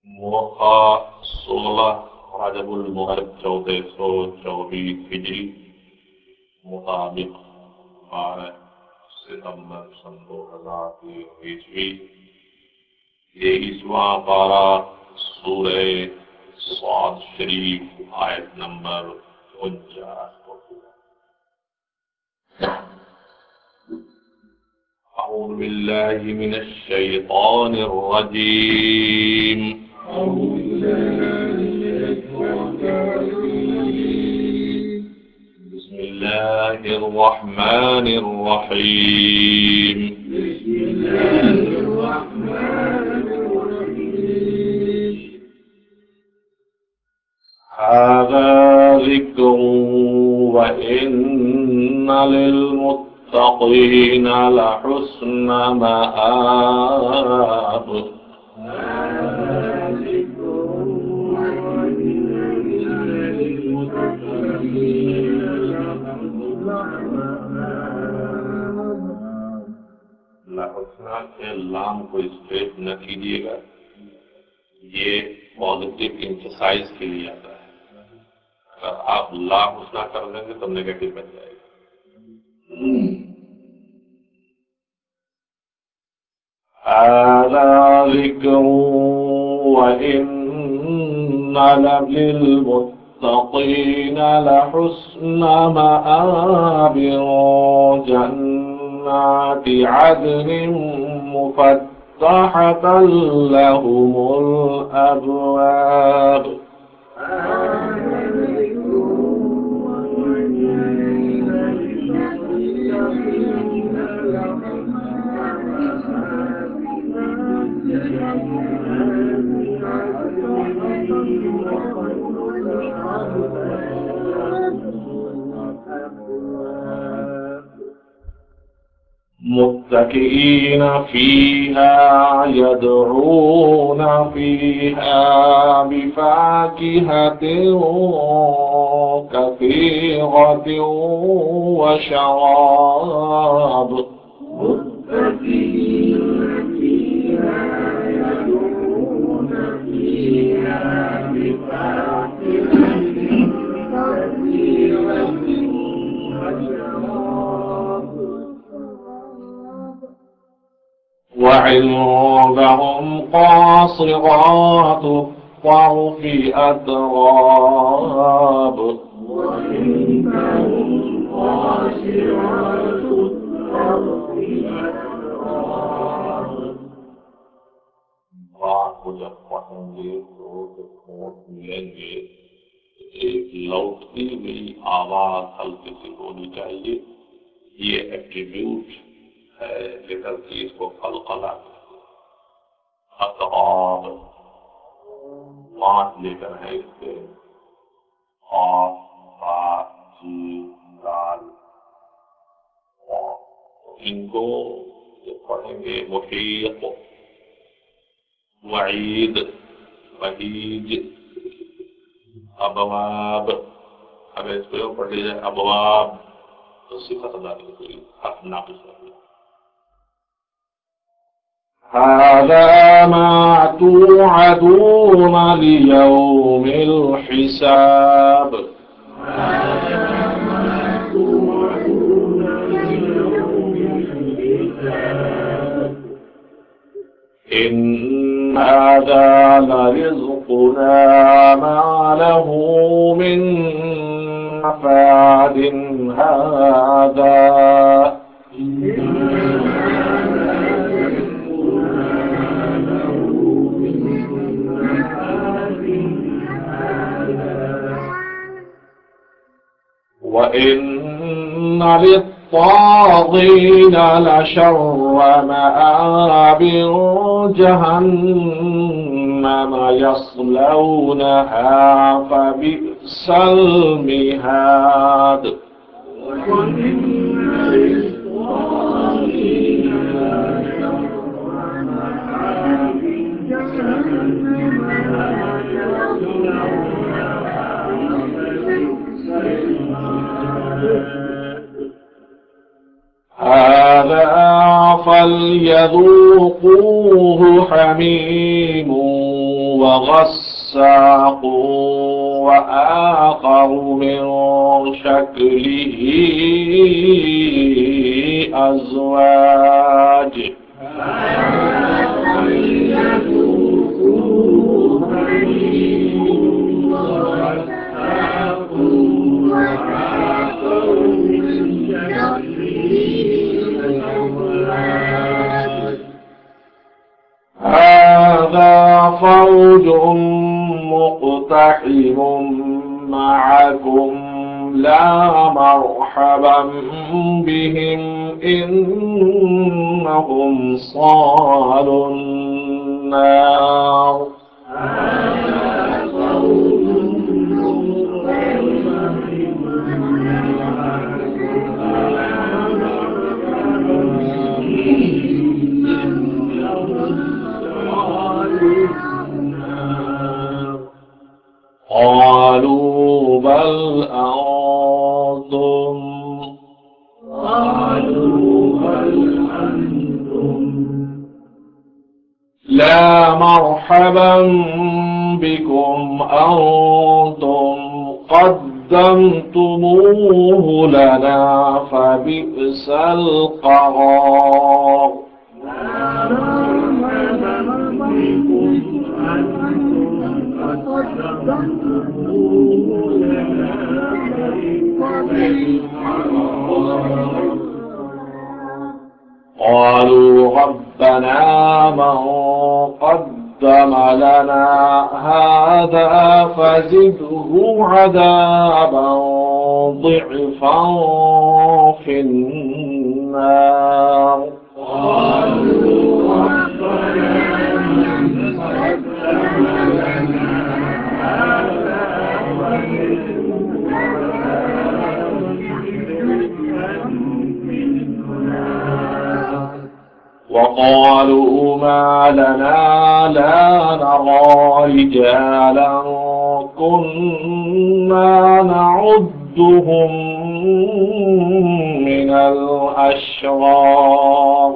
موقع 16 رجب المغرب 1424 ہجری مطابق 12 ستمبر سن 2023 23واں پارہ سورہ صاد شریف آیت نمبر 49. أعوذ بالله من الشيطان الرجيم. بسم الله الرحمن الرحيم. هذا ذكر وإن للمتقين لحسن مآب. لحسنہ کے لام کو اسٹریٹ نہ کیجیے گا، یہ پازیٹو امفسائز کے لیے آتا ہے. اگر آپ لا حسنہ کر دیں گے تو نیگیٹو بن جائے گا. هذا ذكر وإن للمتقين لحسن مآب. جنات عدن مفتحة لهم الأبواب. متكئين فيها يدعون فيها بفاكهة كثيرة وشراب. وعندهم قاصرات الطرف أتراب. بات کو جب پڑھیں گے تو ٹھوٹ ملیں گے، ایک لوٹتی ہوئی آواز ہلکی سی ہونی چاہیے. یہ ایٹریبیوٹ ہے لیٹر کی، اس کو قلقلہ اطراب 5 لیٹر ہے اس کے، قاف با جیم دال. ان کو پڑھیں گے محیط، وعید، وحیج، ابواب. اگر اس کو پڑھ لیا جائے ابواب تو صفت داری ہوئی، حرف ناقص ہو گیا. هذا ما توعدون ليوم الحساب. إن هذا لرزقنا ما له من نفاد. هذا وإن للطاغين لشر مآب. جهنم يصلونها فبئس المهاد. هذا فليذوقوه حميم وغساق وآخر من شكله أزواج هذا فوج مقتحم معكم لا مرحبا بهم إنهم صالوا النار قالوا بل أنتم لا مرحبا بكم أنتم قدمتموه لنا فبئس القرار قالوا ربنا من قدم لنا هذا فزده عذابا ضعفا في النار قالوا ربنا من قدم لنا هذا وقالوا ما لنا لا نرى رجالا كنا نعدهم من الأشرار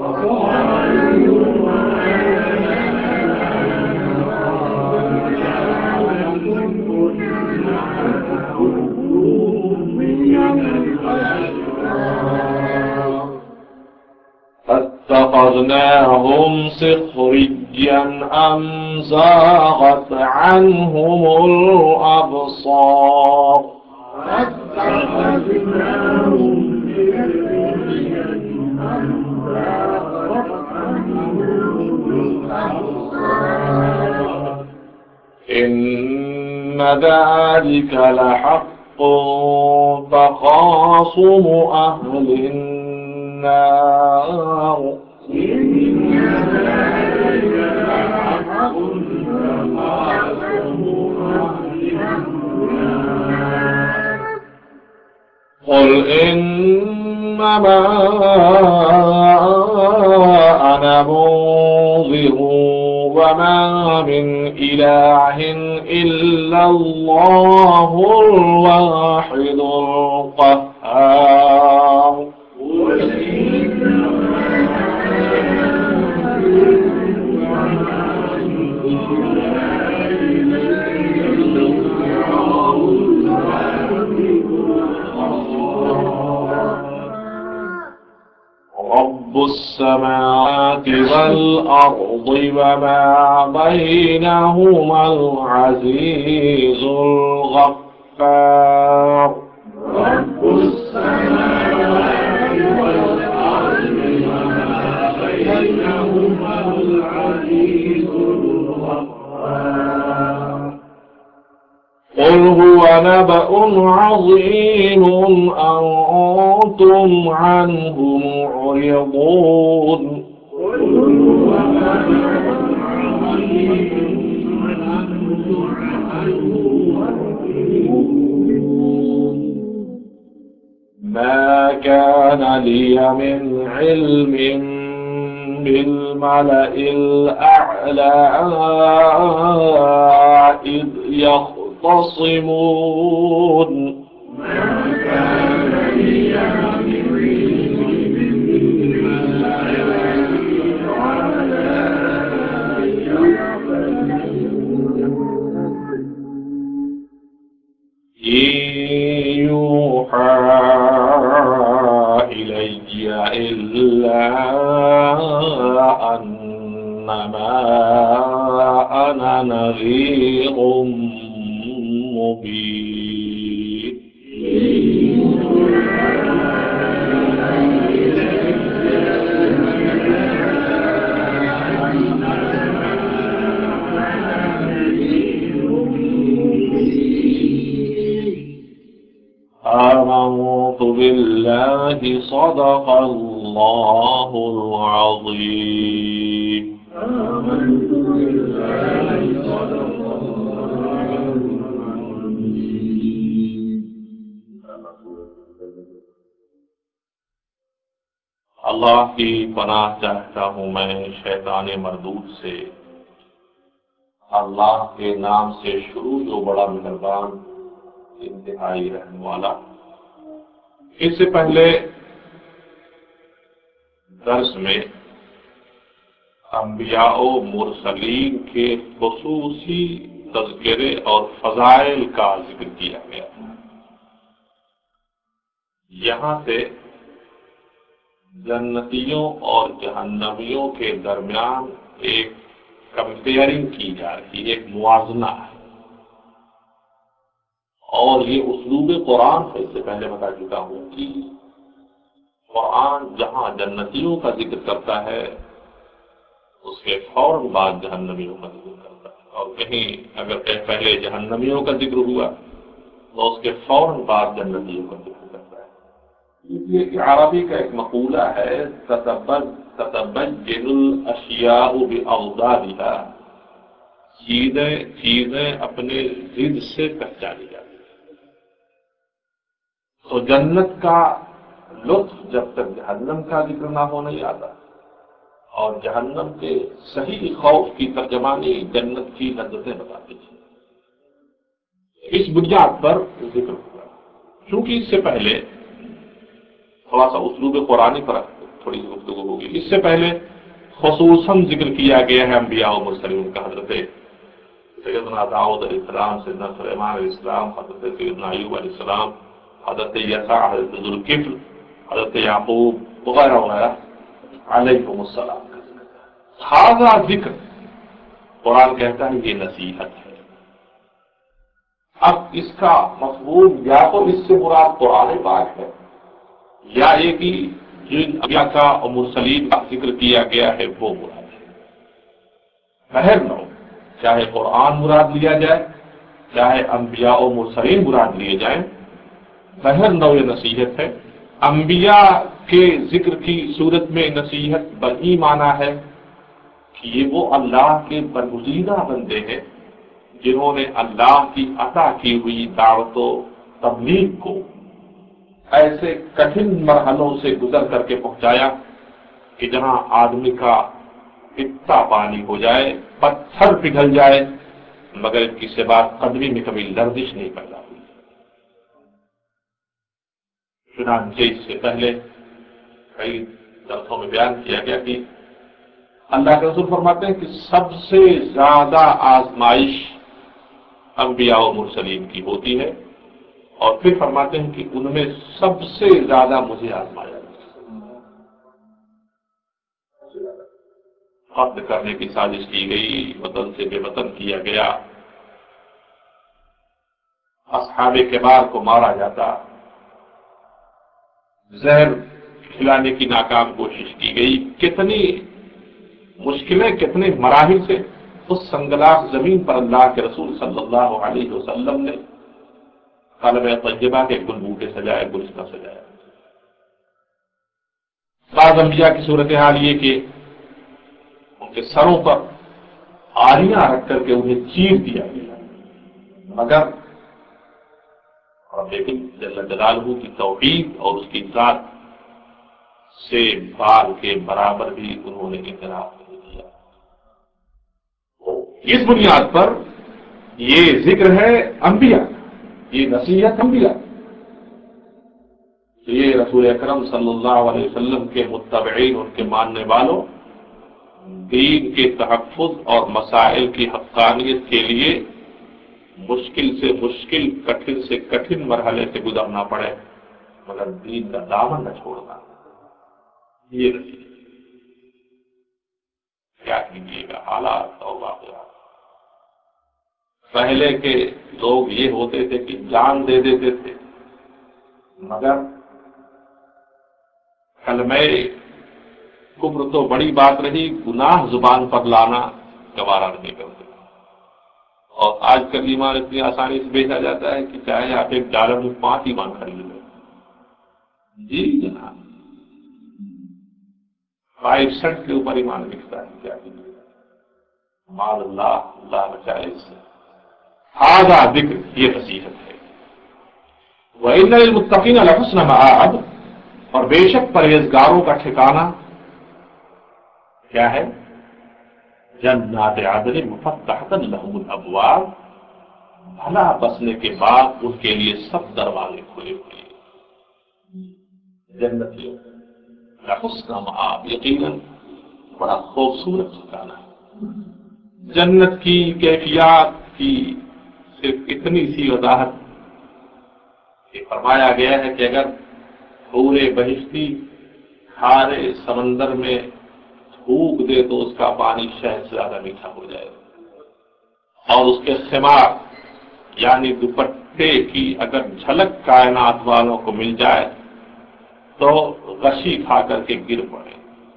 فاتخذناهم سخريا أم زاغت عنهم الأبصار إن ذلك لحق تخاصم أهل النار قل إنما أنا منذر وما من إله إلا الله الواحد القهار رب السماوات والأرض وما بينهما العزيز الغفار رب السماوات والأرض وما بينهما العزيز الغفار قل هو نبأ عظيم أنتم عنه معرضون ما كان لي من علم بالملأ الأعلى إذ يختصمون ما كان لي من علم بالملأ يوحى إلي إلا أنما أنا نذير مبين. آمنت بالله صدق الله العظيم. آمنت بالله صدق الله العظيم. اللہ کی پناہ چاہتا ہوں میں شیطان مردود سے، اللہ کے نام سے شروع جو بڑا مہربان انتہائی رہنے والا۔ اس سے پہلے درس میں انبیاء و مرسلین کے خصوصی تذکرے اور فضائل کا ذکر کیا گیا۔ یہاں سے جنتیوں اور جہنمیوں کے درمیان ایک کمپیئرنگ کی جا رہی ہے، ایک موازنہ ہے، اور یہ اسلوب قرآن ہے۔ اس سے پہلے بتا چکا ہوں کہ قرآن جہاں جنتیوں کا ذکر کرتا ہے اس کے فوراً بعد جہنمیوں کا ذکر کرتا ہے، اور کہیں اگر پہلے جہنمیوں کا ذکر ہوا تو اس کے فوراً بعد جنتیوں کا ذکر کرتا ہے۔ اس لیے کہ عربی کا ایک مقولہ ہے تتبین الاشیاء باوضاعها، چیزیں اپنے ضد سے پہچانی جاتی ہیں۔ تو جنت کا لطف جب تک جہنم کا ذکر نہ ہو نہیں آتا، اور جہنم کے صحیح خوف کی ترجمانی جنت کی لذتیں بتاتی ہیں۔ اس بنیاد پر ذکر ہوا، چونکہ اس سے پہلے تھوڑا سا اسلوب قرآنی پر تھوڑی سی گفتگو ہوگی۔ اس سے پہلے خصوصاً ذکر کیا گیا ہے انبیاء و مرسلین کا، حضرت سیدنا داؤد علیہ السلام، سیدنا سلیمان علیہ السلام، حضرت سیدنا ایوب علیہ السلام، حضرت یسع، حضرت ذوالکفل، حضرت یعقوب وغیرہ وغیرہ علیہم السلام کا ذکر۔ ہذا ذکر قرآن کہتا ہے یہ نصیحت ہے۔ اب اس کا مفہوم یا تو اس سے مراد قرآن پاک ہے، یا یہ کہ جن انبیاء کا اور مرسلین کا ذکر کیا گیا ہے وہ مراد ہے۔ بہر نو، چاہے قرآن مراد لیا جائے، چاہے انبیاء و مرسلین مراد لیے جائیں، بہر نو یہ نصیحت ہے۔ انبیاء کے ذکر کی صورت میں نصیحت بہی معنی ہے کہ یہ وہ اللہ کے برگزیدہ بندے ہیں جنہوں نے اللہ کی عطا کی ہوئی دعوت و تبلیغ کو ایسے کٹھن مرحلوں سے گزر کر کے پہنچایا کہ جہاں آدمی کا اتنا پانی ہو جائے، پتھر پگھل جائے، مگر ان کی سے بات قدمی میں کبھی لرزش نہیں پیدا ہوئی۔ چنانچہ اس سے پہلے کئی درسوں میں بیان کیا گیا کہ اللہ کے رسول فرماتے ہیں کہ سب سے زیادہ آزمائش انبیاء و مرسلین کی ہوتی ہے، اور پھر فرماتے ہیں کہ ان میں سب سے زیادہ مجھے آزمایا گیا۔ قتل کرنے کی سازش کی گئی، وطن سے بے وطن کیا گیا، اصحاب کبار کو مارا جاتا، زہر کھلانے کی ناکام کوشش کی گئی، کتنی مشکلیں، کتنے مراحل سے اس سنگلاخ زمین پر اللہ کے رسول صلی اللہ علیہ وسلم نے کلمہ طیبہ کے گل بوٹے سجائے، گلشتہ سجایا۔ بعض انبیاء کی صورتحال یہ کہ ان کے سروں پر آریاں رکھ کر کے انہیں چیر دیا گیا، مگر رب جل جلالہ کی توحید اور اس کی ذات سے بال کے برابر بھی انہوں نے اعتراف نہیں کیا۔ اس بنیاد پر یہ ذکر ہے انبیاء، یہ نصیحت انبیاء، یہ رسول اکرم صلی اللہ علیہ وسلم کے متبعین، ان کے ماننے والوں، دین کے تحفظ اور مسائل کی حقانیت کے لیے مشکل سے مشکل، کٹھن سے کٹھن مرحلے سے گزرنا پڑے مگر دین کا دامن نہ چھوڑنا، یہ نتیجہ کیا کیجیے گا حالات اور واقعات۔ پہلے کے لوگ یہ ہوتے تھے کہ جان دے دیتے تھے مگر کلمہ کفر تو بڑی بات رہی، گناہ زبان پر لانا گوارا نہیں کرتے۔ اور آج کل ایمان اتنی آسانی سے بیچا جاتا ہے کہ چاہے آپ $1 میں 5 ایمان خرید لیں۔ جی جناب، 5 سنٹ کے اوپر ایمان بکتا ہے، کیا کیجیے گا؟ مال اللہ، اللہ بچائے اس سے۔ ہذا ذکر، یہ نصیحت ہے۔ وَإِنَّ لِلْمُتَّقِينَ لَحُسْنَ مَآب، اور بے شک پرہیزگاروں کا ٹھکانہ کیا ہے؟ جنات عدن مفتحۃ لہم الابواب، بھلا بسنے کے بعد ان کے لیے سب دروازے کھلے ہوئے ہیں۔ جنتیوں لحسن مآب، یقیناً بڑا خوبصورت ٹھکانہ ہے۔ جنت کی کیفیات کی صرف اتنی سی وضاحت یہ فرمایا گیا ہے کہ اگر پورے بہشتی کھارے سمندر میں تھوک دے تو اس کا پانی شہد سے زیادہ میٹھا ہو جائے گا، اور اس کے خمار یعنی دوپٹے کی اگر جھلک کائنات والوں کو مل جائے تو غشی کھا کر کے گر پڑے۔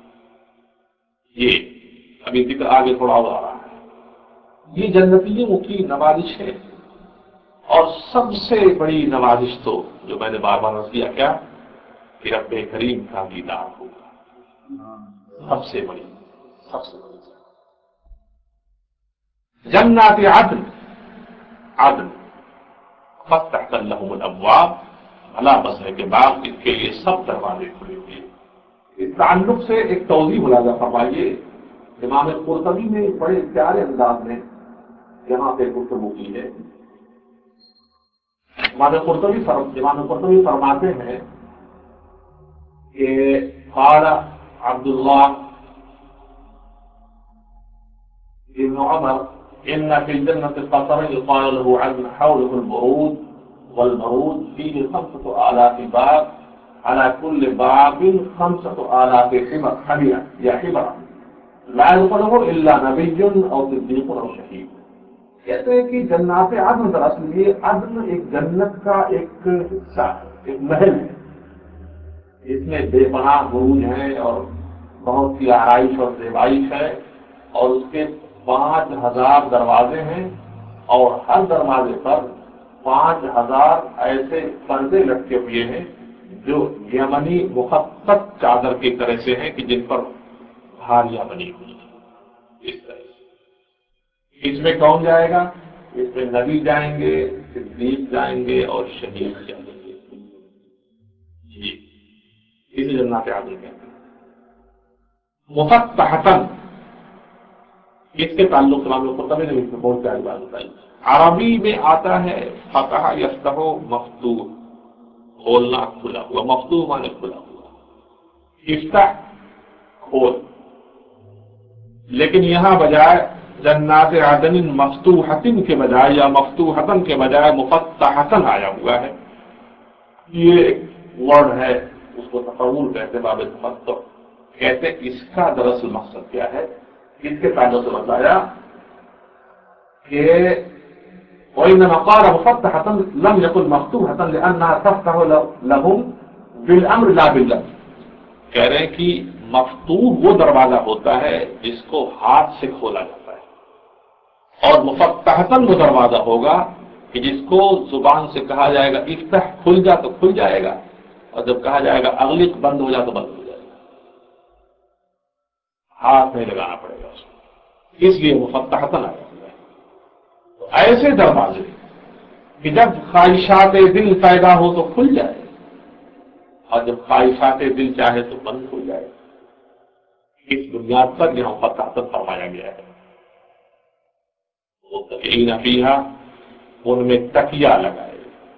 یہ ابھی ذکر آگے تھوڑا اور آ رہا ہے۔ یہ جنتیوں کی نوازش ہے، اور سب سے بڑی نوازش تو جو میں نے بار بار عرض کیا کیا کہ رب کریم کا دیدار ہوگا، سب سے بڑی جنات عدن، عدن فتحت لهم الابواب، بھلا بسنے کے بعد اس کے لیے سب دروازے کھلے ہوئے۔ اس تعلق سے ایک توضیح ملاحظہ فرمائیے، امام قرطبی نے بڑے پیارے انداز میں یہاں پہ گفتگو کی ہے۔ امام قرطبی فرماتے ہیں کہ قال عبداللہ ابن عمر ان في الجنة قصرا يقال له عدن حوله البرود، والبرود فيه 5000 باب، على كل باب 5000 حمرة یا حمرة لا يدخله الا نبي او صدیق او شہید۔ کہتے ہیں کہ جنات عدن دراصل یہ عدن ایک جنت کا ایک حصہ ہے، ایک محل ہے، اس میں بے پناہ بروج ہیں اور بہت سی آرائش اور زیبائش ہے، اور اس کے 5000 دروازے ہیں، اور ہر دروازے پر 5000 ایسے پردے لٹکے ہوئے ہیں جو یمنی مخطط چادر کی طرح سے ہیں کہ جن پر بھاریاں بنی ہوئی ہیں۔ اس طرح سے اس میں کون جائے گا؟ اس میں نبی جائیں گے، صدیق جائیں گے اور شہید جائیں گے۔ جی اسے جنات عدن کہتے ہیں۔ مفتحۃ، اس کے تعلق سے امام قرطبی نے بہت پیاری بات بتائی۔ عربی میں آتا ہے فتح یفتح مفتوح، کھولنا کھلا ہوا، مفتوح مانے کھلا ہوا، افتح کھول، لیکن یہاں بجائے جنات عدن مفتوحۃ کے بجائے یا مفتوحۃ کے بجائے مفتحۃ آیا ہوا ہے۔ یہ ایک ورڈ ہے، اس کو تفعول کہتے باب تفتح کہتے۔ اس کا دراصل مقصد کیا ہے؟ اس کے تعلق سے بتایا کہ وَإِنَّمَا قَالَ مُفَتَّحَةً لَمْ يَقُلْ مَفْتُوحَةً لِأَنَّهَا تَفْتَحُ لَهُمْ بِالْأَمْرِ لَا بِاللَّفْظِ، کہہ رہے ہیں کہ مفتوح وہ دروازہ ہوتا ہے جس کو ہاتھ سے کھولا جاتا ہے، اور مفتحتاً وہ دروازہ ہوگا کہ جس کو زبان سے کہا جائے گا افتح، کھل جا تو کھل جائے گا، اور جب کہا جائے گا اغلق، بند ہو جا تو بند ہو جائے گا، ہاتھ نہیں لگانا پڑے گا اس کو، اس لیے مفتحتاً آیا ہوا ہے۔ ایسے دروازے کہ جب خواہشات دل پیدا ہو تو کھل جائے، اور جب خواہشات دل چاہے تو بند ہو جائے، اس بنیاد پر یہاں مفتحتاً فرمایا گیا ہے۔ متکئین فیہا، ان میں تکیہ لگائے،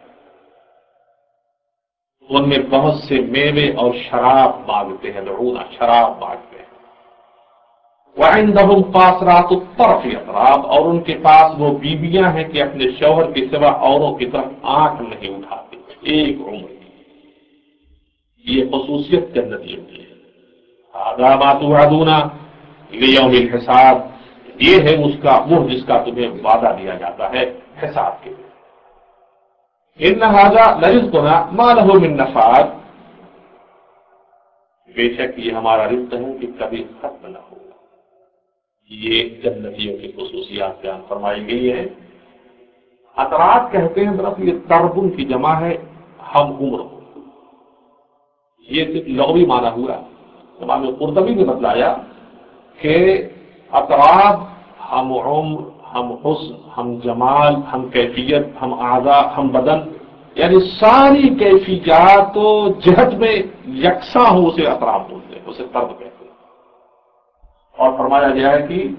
ان میں بہت سے میوے اور شراب مانگتے ہیں، لعونہ شراب مانگتے ہیں۔ وعندهم قاصرات الطرف اطراف، اور ان کے پاس وہ بیویاں ہیں کہ اپنے شوہر کے سوا اوروں کی طرف آنکھ نہیں اٹھاتے ایک عمر کی. یہ خصوصیت جنتیوں کی ہے. هذا ما توعدون لیوم الحساب، یہ ہے اس کا وہ جس کا تمہیں وعدہ دیا جاتا ہے حساب کے لیے. ان هذا لرزقنا ما له من نفاد، بے شک یہ ہمارا رزق ہے کہ کبھی ختم نہ ہوگا. یہ جنتیوں کی خصوصیات بیان فرمائی گئی ہیں. اطراف کہتے ہیں طرف یہ تربن کی جمع ہے ہم عمر ہو. یہ صرف لغوی معنی ہوا. امام قرطبی نے بتلایا کہ اطراف ہم عمر، ہم حسن، ہم جمال، ہم کیفیت، ہم اعضاء، ہم بدن، یعنی ساری کیفیات و جہت میں یکساں ہو اسے اطراف بولتے ہیں، اسے طرب کہتے ہیں. اور فرمایا گیا ہے کہ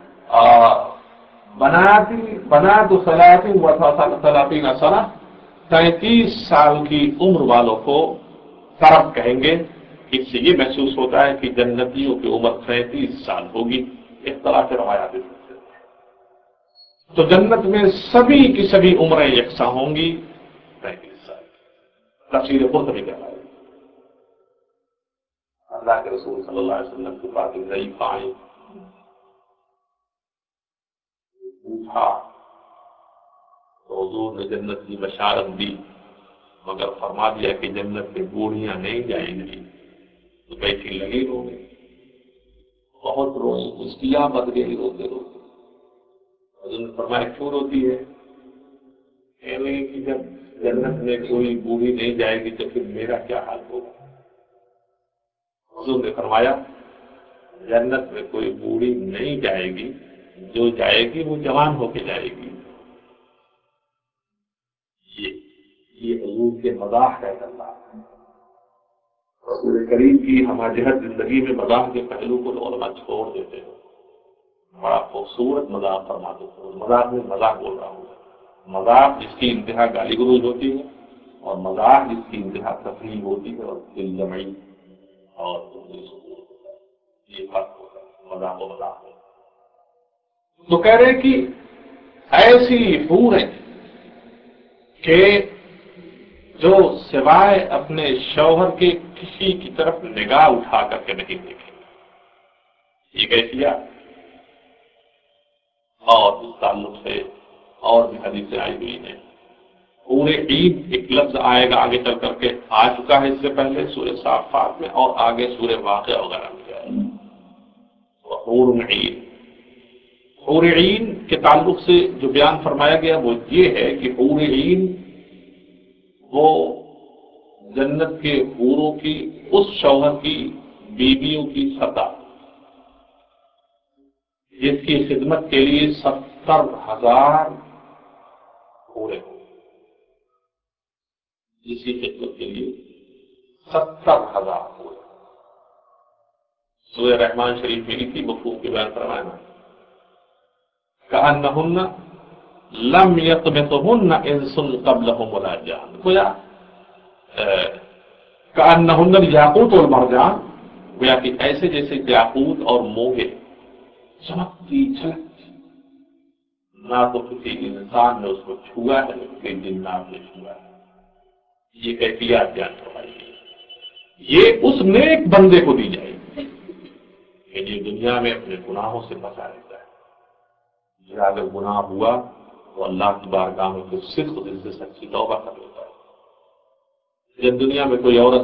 بنا تو سلاطین سنہ، 33 سال کی عمر والوں کو طرب کہیں گے. اس سے یہ محسوس ہوتا ہے کہ جنتیوں کی عمر 37 سال ہوگی. اختلاف روایات ہیں. تو جنت میں سبھی کی سبھی عمریں یکساں ہوں گی 35 سال. تفسیر قرطبی کہتا ہے. اللہ کے رسول صلی اللہ علیہ وسلم کے پاس ضعیف آئی پوچھا تو حضور نے جنت کی بشارت دی، مگر فرما دیا کہ جنت میں بوڑھیاں نہیں جائیں گی. تو بیٹھی لگی رو گئی، بہت روئی، مسکیاں بد گئی روتے روتے. حضور نے فرمایا کیوں روتی ہے؟ کہنے کہ جب جنت میں کوئی بوڑھی نہیں جائے گی تو پھر میرا کیا حال ہوگا. حضور نے فرمایا جنت میں کوئی بوڑھی نہیں جائے گی، جو جائے گی وہ جوان ہو کے جائے گی. یہ حضور کے مزاح کا کرنا ہے. رسول کریم کی ہماجہت زندگی میں مزاح کے پہلو کو علماء چھوڑ دیتے ہیں. بڑا خوبصورت مذاق فرماتے ہیں. مذاق میں مذاق بول رہا ہوں، مذاق جس کی انتہا گالی گلوچ ہوتی ہے، اور مذاق جس کی انتہا تفریح ہوتی ہے اور دل جمعی اور یہ فرق ہوتا ہے مذاق و مذاق میں. تو کہہ رہے کہ ایسی حوریں کہ جو سوائے اپنے شوہر کے کسی کی طرف نگاہ اٹھا کر کے نہیں دیکھیں. یہ کیفیت اور اس تعلق سے اور بھی حدیثیں آئی ہوئی ہیں. پورے عید ایک لفظ آئے گا آگے چل کر کے، آ چکا ہے اس سے پہلے سورہ صافات میں اور آگے سورہ واقعہ وغیرہ میں جائے گا. حور عین، حور عین کے تعلق سے جو بیان فرمایا گیا وہ یہ ہے کہ حور عین وہ جنت کے حوروں کی اس شوہر کی بیویوں کی سطح جس کی خدمت کے لیے 70,000 حوریں ہوں. جس کی خدمت کے لیے 70,000 حوریں. سورہ رحمان شریف میں اسی مفہوم کے بیان فرمایا کأنہن لم یطمثہن انس قبلہم ولا جان. گویا کأنہن الیاقوت والمرجان، گویا کہ ایسے جیسے یاقوت اور موگے چمکتی جھلکتی. نہ تو کسی انسان نے اس کو چھوا ہے نہ کسی جنات نے چھوا ہے. یہ کیفیات بیان فرمائی گئی. یہ اس نیک بندے کو دی جائے گی کہ جو دنیا میں اپنے گناہوں سے بچا لیتا ہے. جو اگر گناہ ہوا تو اللہ کی بارگاہ میں پھر صدق دل سے سچی توبہ کر لیتا ہے. جب دنیا میں کوئی عورت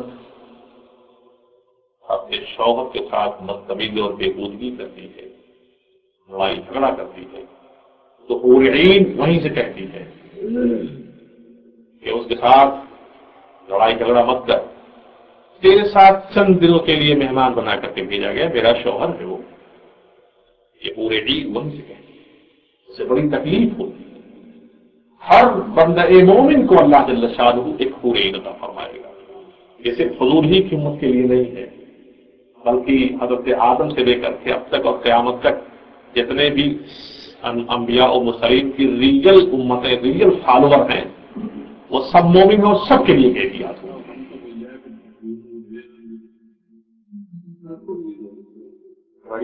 اپنے شوہر کے ساتھ بدتمیزی اور بےہودگی کرتی ہے، لڑائی جھگڑا کرتی ہے، تو حور عین وہیں سے کہتی ہے کہ اس کے ساتھ لڑائی جھگڑا مت کر، تیرے ساتھ چند دنوں کے لیے مہمان بنا کر کے بھیجا گیا، میرا شوہر ہے وہ. یہ حور عین وہیں سے کہتی ہے. اس سے بڑی تکلیف ہوتی ہے. ہر بندہ مومن کو اللہ جل شانہ ایک حور عین عطا فرمائے گا. یہ صرف حضور ہی کی امت کے لیے نہیں ہے، بلکہ حضرت آدم سے لے کر کے اب تک اور قیامت تک جتنے بھی انبیاء و مرسلین کی ریئل امتیں، ریئل فالوور ہیں، وہ سب مومن ہیں اور سب کے لیے کیفیات ہوں.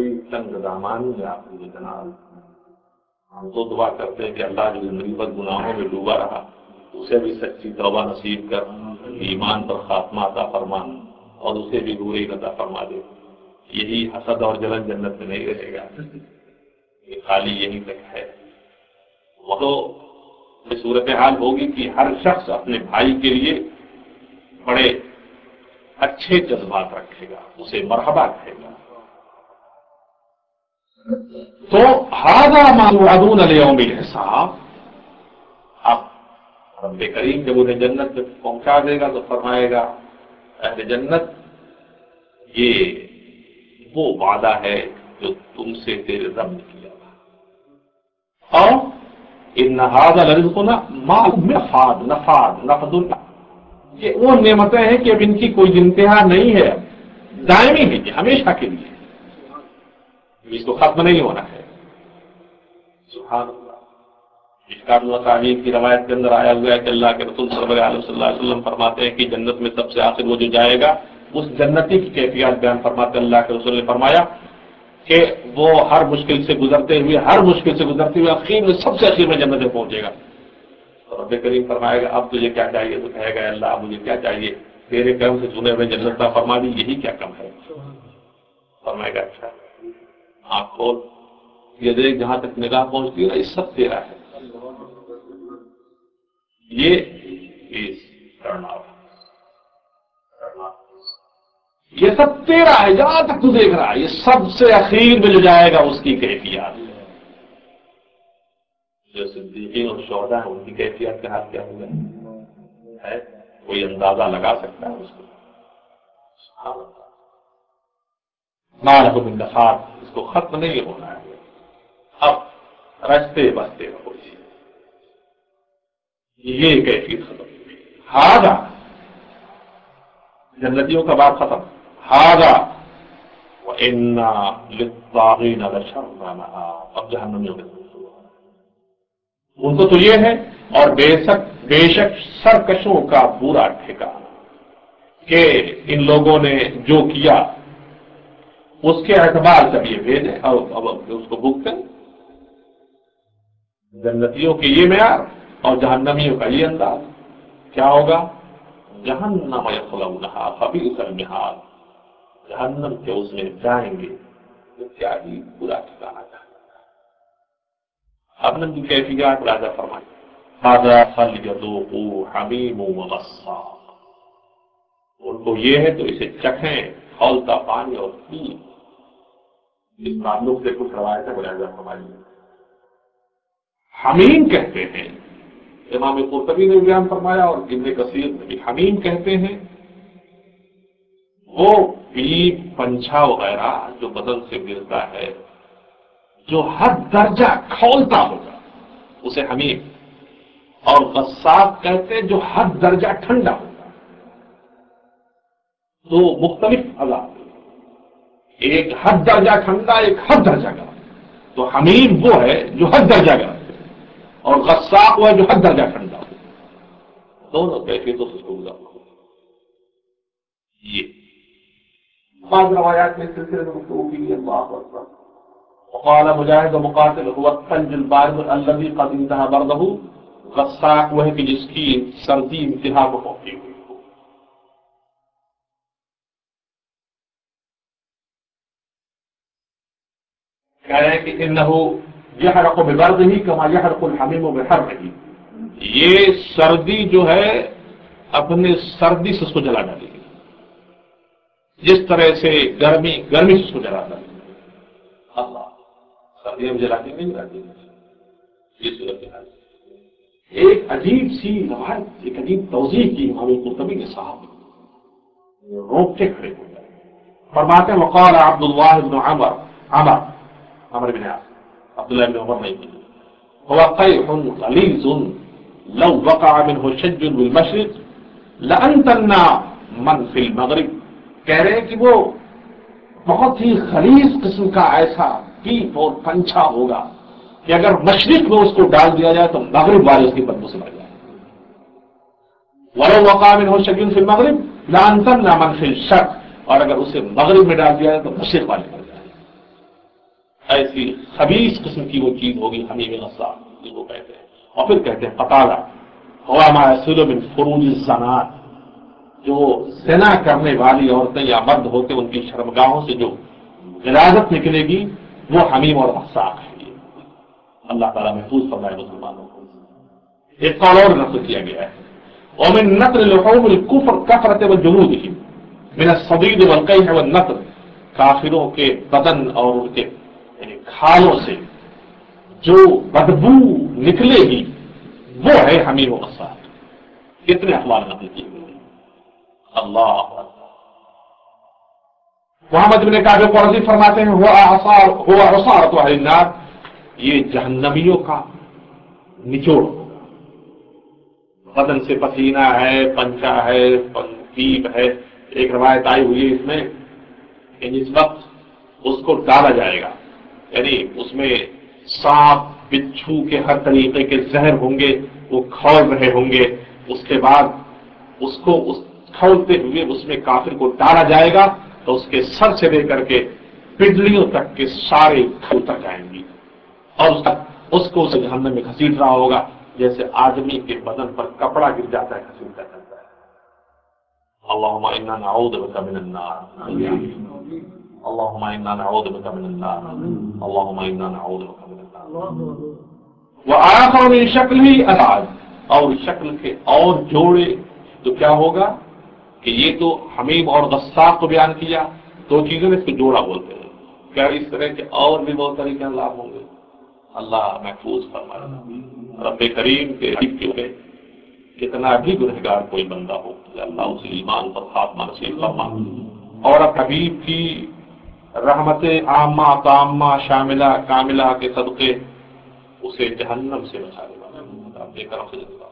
بڑی تنگ دامانی ہے آپ کی جناب. ہم تو دعا کرتے ہیں کہ اللہ جو زندگی پر گناہوں میں ڈوبا رہا اسے بھی سچی توبہ نصیب کر, ایمان پر خاتمہ عطا فرما, اور اسے بھی نور عطا فرما دے. یہی حسد اور جلن جنت میں نہیں رہے گا, یہ خالی یہیں تک ہے. وہ تو یہ صورتحال ہوگی کہ ہر شخص اپنے بھائی کے لیے بڑے اچھے جذبات رکھے گا, اسے مرحبا کہے گا. تو ھذا ما توعدون لیوم الحساب. اب رب کریم جب انہیں جنت میں پہنچا دے گا تو فرمائے گا اہل جنت یہ وہ وعدہ ہے جو تم سے تیرے رب نے کیا تھا, اور ان ھذا لرزقنا ما نفاد. یہ وہ نعمتیں ہیں کہ اب ان کی کوئی انتہا نہیں ہے, دائمی ہے, یہ ہمیشہ کے لیے, اس کو ختم نہیں ہونا ہے. سبحان اللہ. اشکال و تعمیر کی روایت کے اندر آیا ہوا ہے کہ اللہ کے رسول صلی اللہ علیہ وسلم فرماتے ہیں کہ جنت میں سب سے آخر وہ جو جائے گا اس جنتی کی کیفیات بیان فرماتے ہیں. اللہ کے رسول نے فرمایا کہ وہ ہر مشکل سے گزرتے ہوئے اخیر میں سب سے اخیر میں جنت میں پہنچے گا. رب کریم فرمائے گا اب تجھے کیا چاہیے؟ تو کہے گا اللہ مجھے کیا چاہیے, تیرے کرم سے چنے ہوئے جنت کا فرما دی, یہی کیا کم ہے. فرمائے گا اچھا آنکھ کھول, یہ دیکھ جہاں تک نگاہ پہنچتی ہے نا یہ سب تیرا ہے. یہ سب تیرا ہے, جہاں تک تو دیکھ رہا ہے یہ سب سے اخیر میں جو جائے گا اس کی کیفیات. جو صدیقین اور شہداء ہیں ان کی کیفیت کا حال کیا ہوگا ہے کوئی اندازہ لگا سکتا ہے اس کو. مالہ من نفاد, اس کو ختم نہیں ہونا ہے. اب رستے بستے رہو, یہ کیفیت ختم ہوگی. ھذا جنتیوں کا بات ختم. ھذا وَإِنَّ لِلطَّاغِينَ لَشَرَّ مَآبٍ. اب جہنمیوں کے ان کو تو یہ ہے, اور بے شک سرکشوں کا برا ٹھکانہ کہ ان لوگوں نے جو کیا اس کے اعتبار سے یہ بھیجے اب اس کو بھگتیں. جنتیوں کے یہ معیار اور جہنمیوں کا یہ انداز. کیا ہوگا؟ جہنم یصلونھا فبئس المہاد. جہنم کے اس میں جائیں گے تو کیا ہی برا ٹھکانہ جائے. جہنم کی کیفیات راجہ فرمائیں ھذا فلیذوقوا حمیم وغساق. ان کو یہ ہے تو اسے چکھیں کھولتا پانی اور تیل. اس تعلق سے کچھ روایتیں ملاحظہ فرمائیے. حمیم کہتے ہیں, امام قرطبی نے بیان فرمایا اور ابن کثیر نے بھی, حمیم کہتے ہیں وہ پیپ پنچھا وغیرہ جو بدن سے گرتا ہے جو ہر درجہ کھولتا ہوگا اسے حمیم, اور غساق کہتے ہیں جو ہر درجہ ٹھنڈا ہوگا. تو مختلف عذاب, ایک حد درجہ ٹھنڈا ایک حد درجہ گرم. تو حمیم وہ ہے جو حد درجہ گرم اور غساق وہ ہے جو حد درجہ ٹھنڈا ہو. دونوں کیفیتوں سے اس کو گزارنا ہو. یہ بعض روایات میں سلسلے میں گفتگو کی ہے. اللہ اکبر. وقال مجاہد ومقاتل هو الثلج البارد الذي قد انتهى برده. غساق وہ ہے کہ جس کی سردی انتہا کو پہنچی ہوئی ہو. کہہ رہے ہیں کہ انه يحرق ببرده كما يحرق الحميم بحره. یہ سردی جو ہے اپنے سردی سے اس کو جلا ڈالے گی جس طرح سے گرمی سے اس کو جلا ڈالے گی. اللہ سردی میں جلاتی نہیں جلاتی. یہ صورت ہے. ایک عجیب سی روایت, ایک عجیب توضیح کی امام قرطبی کے صاحب روکتے کھڑے ہو گئے. فرماتے ہیں وقال عبد الله بن عمر بن عاص, عبداللہ بن عمر نہیں هو قيح غليظ لو وقع منه شج بالمشرق لأنتن من في المغرب. کہہ رہے ہیں کہ وہ بہت ہی خلیص قسم کا ایسا پیپ اور پنچھا ہوگا کہ اگر مشرق میں اس کو ڈال دیا جائے تو مغرب والے اس کی بدبو سے مر جائے. ولو وقع منه شج في المغرب لأنتن من في الشرق, اور اگر اسے مغرب میں ڈال دیا جائے تو مشرق والے مر جائے. ایسی خبیث قسم کی وہ چیز ہوگی حمیم غساق جس کو کہتے ہیں. اور پھر کہتے ہیں قتادہ ہوا ما یصل من فروج الزنات، جو زنا کرنے والی عورتیں یا مرد ہوتے ان کی شرمگاہوں سے جو غلاظت نکلے گی وہ حمیم اور غساق ہے. اللہ تعالیٰ محفوظ فرمائے مسلمانوں کو. ایک قول اور نقل کیا گیا ہے ومن نقل لحوم الكفر كثرة وجلودهم من الصديد والقيح والنقل، کافروں کے بدن اور ان کے یعنی کھالوں سے جو بدبو نکلے گی وہ ہے حمیم و غساق. کتنے اخبار نقل کیے گئے ہیں. اللہ اکبر. محمد بن کعب قرظی فرماتے ہیں ہوا عصارۃ اہل النار، یہ جہنمیوں کا نچوڑ ہوگا. بدن سے پسینہ ہے، پنچا ہے، پیپ ہے. ایک روایت آئی ہوئی ہے اس میں کہ جس وقت اس کو ڈالا جائے گا یعنی اس میں سانپ بچھو کے ہر طریقے کے زہر ہوں گے، وہ کھول رہے ہوں گے. اس کے بعد اس کو اس کھولتے ہوئے اس میں کافر کو ڈالا جائے گا تو اس کے سر سے لے کر کے پنڈلیوں تک کے سارے کھل تک جائیں گی اور اس کو اسے جہنم میں گھسیٹ رہا ہوگا جیسے آدمی کے بدن پر کپڑا گر جاتا ہے گھسیٹتا چلتا ہے. اللهم انا نعوذ بك من النار، اللهم انا نعوذ بك من النار، اللهم انا نعوذ بك من النار. وآخر من شکلہ اسعد، اور شکل کے اور جوڑے تو کیا ہوگا کہ یہ تو حمیم اور غساق کو بیان کیا، دو چیزوں میں اس کو جوڑا بولتے ہیں. کیا اس طرح کے اور بھی بہت طریقے اللہ ہوں گے. اللہ محفوظ فرمائے. رب کریم کے حقیق میں کتنا بھی گنہگار کوئی بندہ ہو اللہ اسے ایمان پر خاتمہ نصیب فرما اور حبیب کی رحمت عامہ تامہ شاملہ کاملہ کے صدقے اسے جہنم سے بچا لے. اپنے کرم سے جزا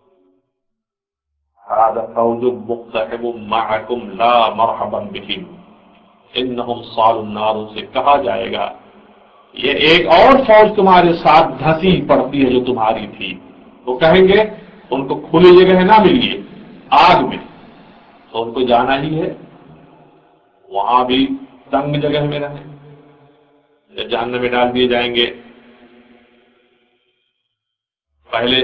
هذا فوج مقتحم معكم لا مرحبا بهم انهم صالوا النار سے کہا جائے گا یہ ایک اور فوج تمہارے ساتھ دھسی پڑتی ہے جو تمہاری تھی. وہ کہیں گے ان کو کھلی جگہ نہ ملیے آگ میں تو ان کو جانا ہی ہے، وہاں بھی تنگ جگہ میں رہیں. جہنم میں ڈال دیے جائیں گے. پہلے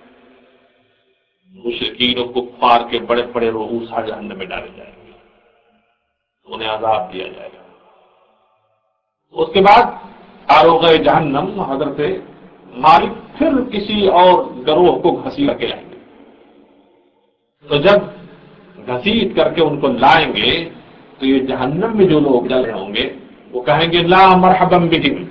مشرکین و کفار کے بڑے بڑے رؤوس جہنم میں ڈالے جائیں گے، انہیں عذاب دیا جائے گا. اس کے بعد آروغ جہنم حضرت مالک پھر کسی اور گروہ کو گھسیٹ کے لائیں گے. تو جب گھسیٹ کر کے ان کو لائیں گے تو یہ جہنم میں جو لوگ جل رہے ہوں گے وہ کہیں گے لا مرحبا بہم،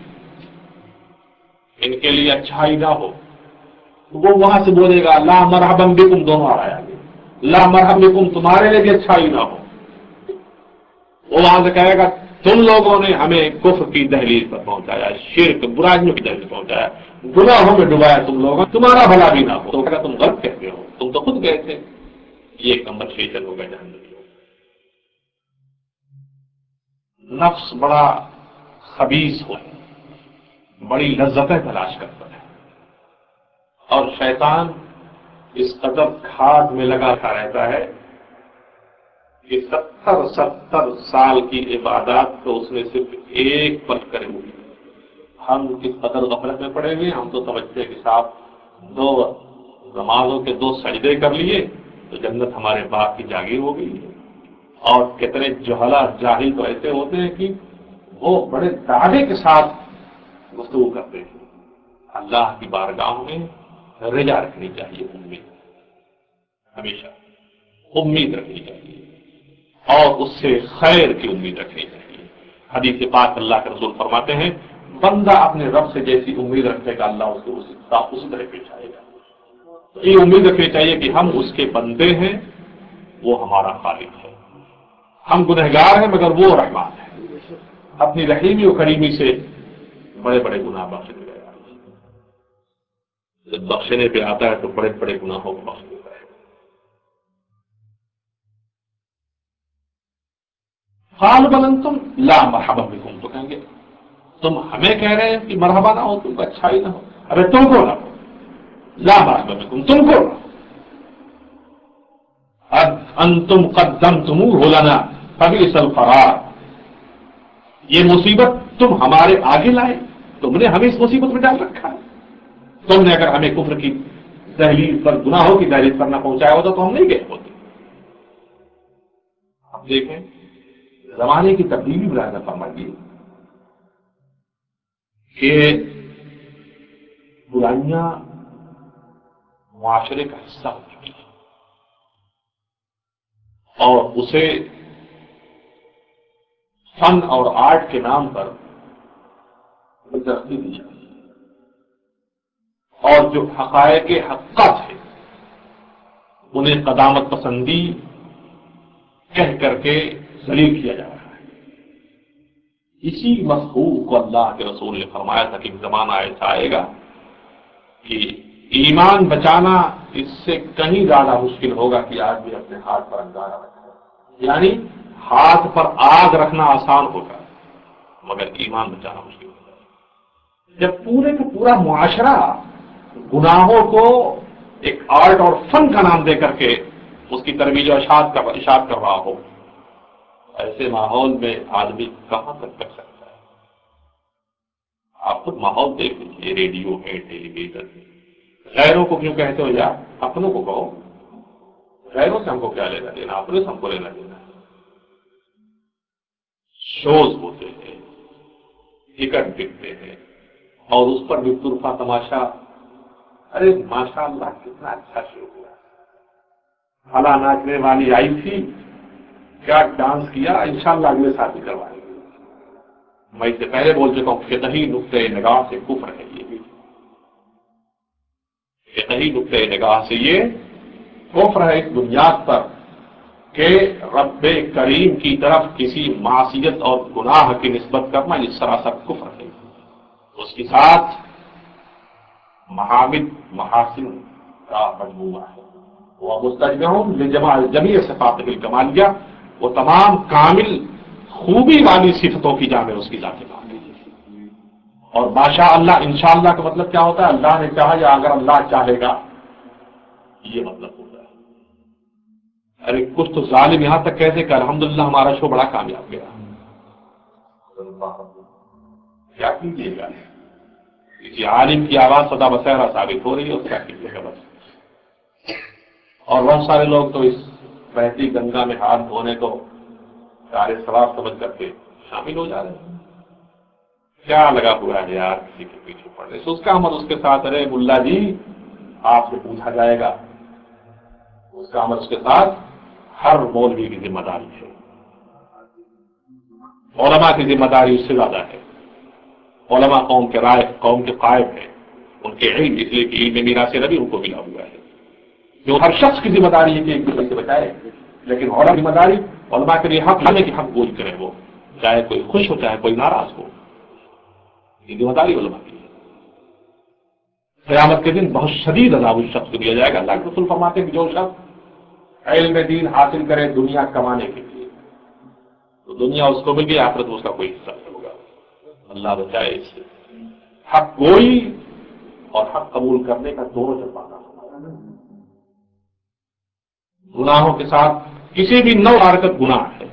ان کے لیے اچھائی نہ ہو. وہ وہاں سے بولے گا لا مرحبا بکم، دونوں آ رہا ہے لا مرحبا بکم تمہارے لیے بھی اچھائی نہ ہو. وہ وہاں سے کہے گا تم لوگوں نے ہمیں کفر کی دہلیز پر پہنچایا، شرک برائیوں کی دہلیز پر پہنچایا، گناہوں میں ڈبایا تم لوگوں، تمہارا بھلا بھی نہ ہو. تو کہا تم غلط کہتے ہو، تم تو خود گئے تھے. یہ ایک نمبر فیصل ہوگا جہنم. نفس بڑا خبیث ہو، بڑی لذتیں تلاش کرتا ہے اور شیطان اس قدر کھاد میں لگا تھا رہتا ہے کہ 70 سال کی عبادات تو اس نے صرف ایک پل کرے ہوئی. ہم کس قدر غفلت میں پڑے ہوئے، ہم تو سمجھتے ہیں کہ صاحب 2 نمازوں کے 2 سجدے کر لیے تو جنت ہمارے باغ کی جاگیر ہو گئی. اور کتنے جہلا جاہل تو ایسے ہوتے ہیں کہ وہ بڑے دعوے کے ساتھ گفتگو کرتے ہیں. اللہ کی بارگاہ میں رجا رکھنی چاہیے، امید ہمیشہ امید رکھنی چاہیے اور اس سے خیر کی امید رکھنی چاہیے. حدیث پاک اللہ کے رسول فرماتے ہیں بندہ اپنے رب سے جیسی امید رکھے گا اللہ اس کو اسی طرح پیش آئے گا. تو یہ امید رکھنی چاہیے کہ ہم اس کے بندے ہیں، وہ ہمارا خالق ہے. ہم گنہگار ہیں مگر وہ رحمان ہے، اپنی رحیمی و کریمی سے بڑے بڑے گناہ بخش دے گا. جب بخشنے پہ آتا ہے تو بڑے بڑے گناہوں کو بخش دیتا ہے. قال بل انتم لا مرحبا بكم، تو کہیں گے تم ہمیں کہہ رہے ہیں کہ مرحبا نہ ہو، تم کو اچھائی نہ ہو. ارے تم کو نہ ہو، لا مرحبا بكم تم کو نہ ہو. انتم قدمتموه لنا فبئس القرار، یہ مصیبت تم ہمارے آگے لائے، تم نے ہمیں اس مصیبت میں ڈال رکھا ہے. تم نے اگر ہمیں کفر کی دہلیز پر، گناہوں کی دہلیز پر نہ پہنچایا ہوتا تو ہم نہیں گئے ہوتے. اب دیکھیں زمانے کی تبدیلی ملاحظہ فرمائیے کہ برائیاں معاشرے کا حصہ ہو چکی ہیں اور اسے فن اور آرٹ کے نام پر ترقی دی جاتی ہے، اور جو حقائق حقہ تھے انہیں قدامت پسندی کہہ کر کے ذلیل کیا جا رہا ہے. اسی مفہوم کو اللہ کے رسول نے فرمایا تھا کہ ایک زمانہ ایسا آئے گا کہ ایمان بچانا اس سے کہیں زیادہ مشکل ہوگا کہ آدمی اپنے ہاتھ پر انگارہ رکھے. یعنی ہاتھ پر آگ رکھنا آسان ہوگا مگر ایمان بچانا مشکل ہوگا. جب پورے کا پورا معاشرہ گناہوں کو ایک آرٹ اور فن کا نام دے کر کے اس کی ترویج و اشاعت کر رہا ہو، ایسے ماحول میں آدمی کہاں تک کر سکتا ہے؟ آپ خود ماحول دیکھ لیجیے، ریڈیو ہے، ٹیلی ویژن ہے. غیروں کو کیوں کہتے ہو یار؟ اپنوں کو کہو. غیروں سے ہم کو کیا لینا دینا، اپنے سے ہم کو لینا دینا ہے. شوز ہوتے ہیں، ٹکٹ بکتے ہیں اور اس پر بھی طرفہ تماشا. ارے ماشاء اللہ کتنا اچھا شو ہوا، فلاں ناچنے والی آئی تھی، کیا ڈانس کیا، انشاءاللہ اگلے سال بھی کروائیں گے. میں اس سے پہلے بول چکا ہوں فقہی نقطۂ نگاہ سے کفر ہے. یہ فقہی نقطۂ نگاہ سے یہ کفر ہے اس بنیاد پر کہ رب کریم کی طرف کسی معصیت اور گناہ کی نسبت کرنا یہ سراسر کفر ہے. اس کے ساتھ محامد محاسن کا مجموعہ ہے. وہ مستجمع جمیع صفات الکمالیہ، وہ تمام کامل خوبی والی صفتوں کی جامع اس کی ذات پاک ہے. اور ماشاء اللہ انشاءاللہ کا مطلب کیا ہوتا ہے؟ اللہ نے چاہا یا اگر اللہ چاہے گا، یہ مطلب ہوتا ہے. ارے کچھ تو ظالم یہاں تک کہتے کہ الحمدللہ ہمارا شو بڑا کامیاب گیا. کیا کیجیے گا، کسی عالم کی آواز سدا بسیرا ثابت ہو رہی ہے، اور کیا کیجیے گا بس. اور بہت سارے لوگ تو اس بہتی گنگا میں ہاتھ دھونے کو کار ثواب سمجھ کر کے شامل ہو جا رہے ہیں. کیا لگا ہوا ہے یار کسی کے پیچھے پڑنے سے؟ اس کا عمل اس کے ساتھ. ارے ملا جی آپ سے پوچھا جائے گا. اس کا عمل اس کے ساتھ ہر مولوی کی ذمہ داری ہے، علماء کی ذمہ داری اس سے زیادہ ہے. علماء قوم کے رائے، قوم کے قائد ہیں، ان کے علم اس لیے کہ علم میراث نبی ان کو ملا ہوا ہے. جو ہر شخص کی ذمہ داری ہے کہ ایک دوسرے سے بچائے، لیکن علماء کی ذمہ داری علماء کے لیے حق ہے کہ حق گوئی کریں، وہ چاہے کوئی خوش ہو چاہے کوئی ناراض ہو. یہ ذمہ داری علماء کی ہے. قیامت کے دن بہت شدید عذاب اس شخص کو دیا جائے گا. اللہ کے رسول فرماتے ہیں کہ جو شخص علم دین حاصل کرے دنیا کمانے کے لیے، تو دنیا اس کو مل گئی، آخرت میں اس کا کوئی حصہ نہیں ہوگا. اللہ بچائے اس سے. حق گوئی اور حق قبول کرنے کا دونوں جذبات. گناہوں کے ساتھ کسی بھی نو حرکت گناہ ہے،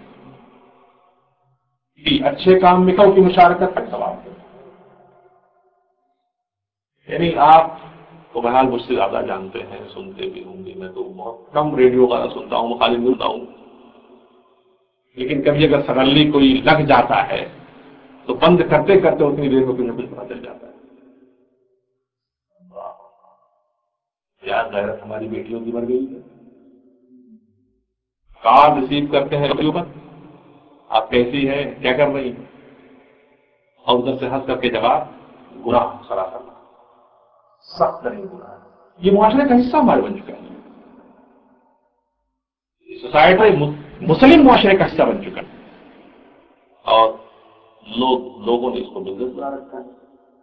اچھے کام میں کی مشارکت کا ثواب ہے. یعنی آپ تو بہرحال مجھ سے زیادہ جانتے ہیں، سنتے بھی ہوں گے. میں تو بہت کم ریڈیو کا سنتا ہوں، خالی ملتا ہوں. لیکن کبھی اگر سڈنلی کوئی لگ جاتا ہے تو بند کرتے کرتے اتنی دیر میں کچھ پتا چل جاتا ہے. یاد غیرت ہماری بیٹیوں کی مر گئی ہے. کال ریسیو کرتے ہیں ریڈیو پر، آپ کیسی ہیں، کیا کر رہی ہیں، اور ادھر سے ہنس کر کے جواب گناہ سراسر سخت ترین گناہ. یہ معاشرے کا حصہ ہمارے بن چکا ہے. سوسائٹی مسلم معاشرے کا حصہ بن چکا ہے اور لوگوں نے اس کو بزنس بنا رکھا ہے.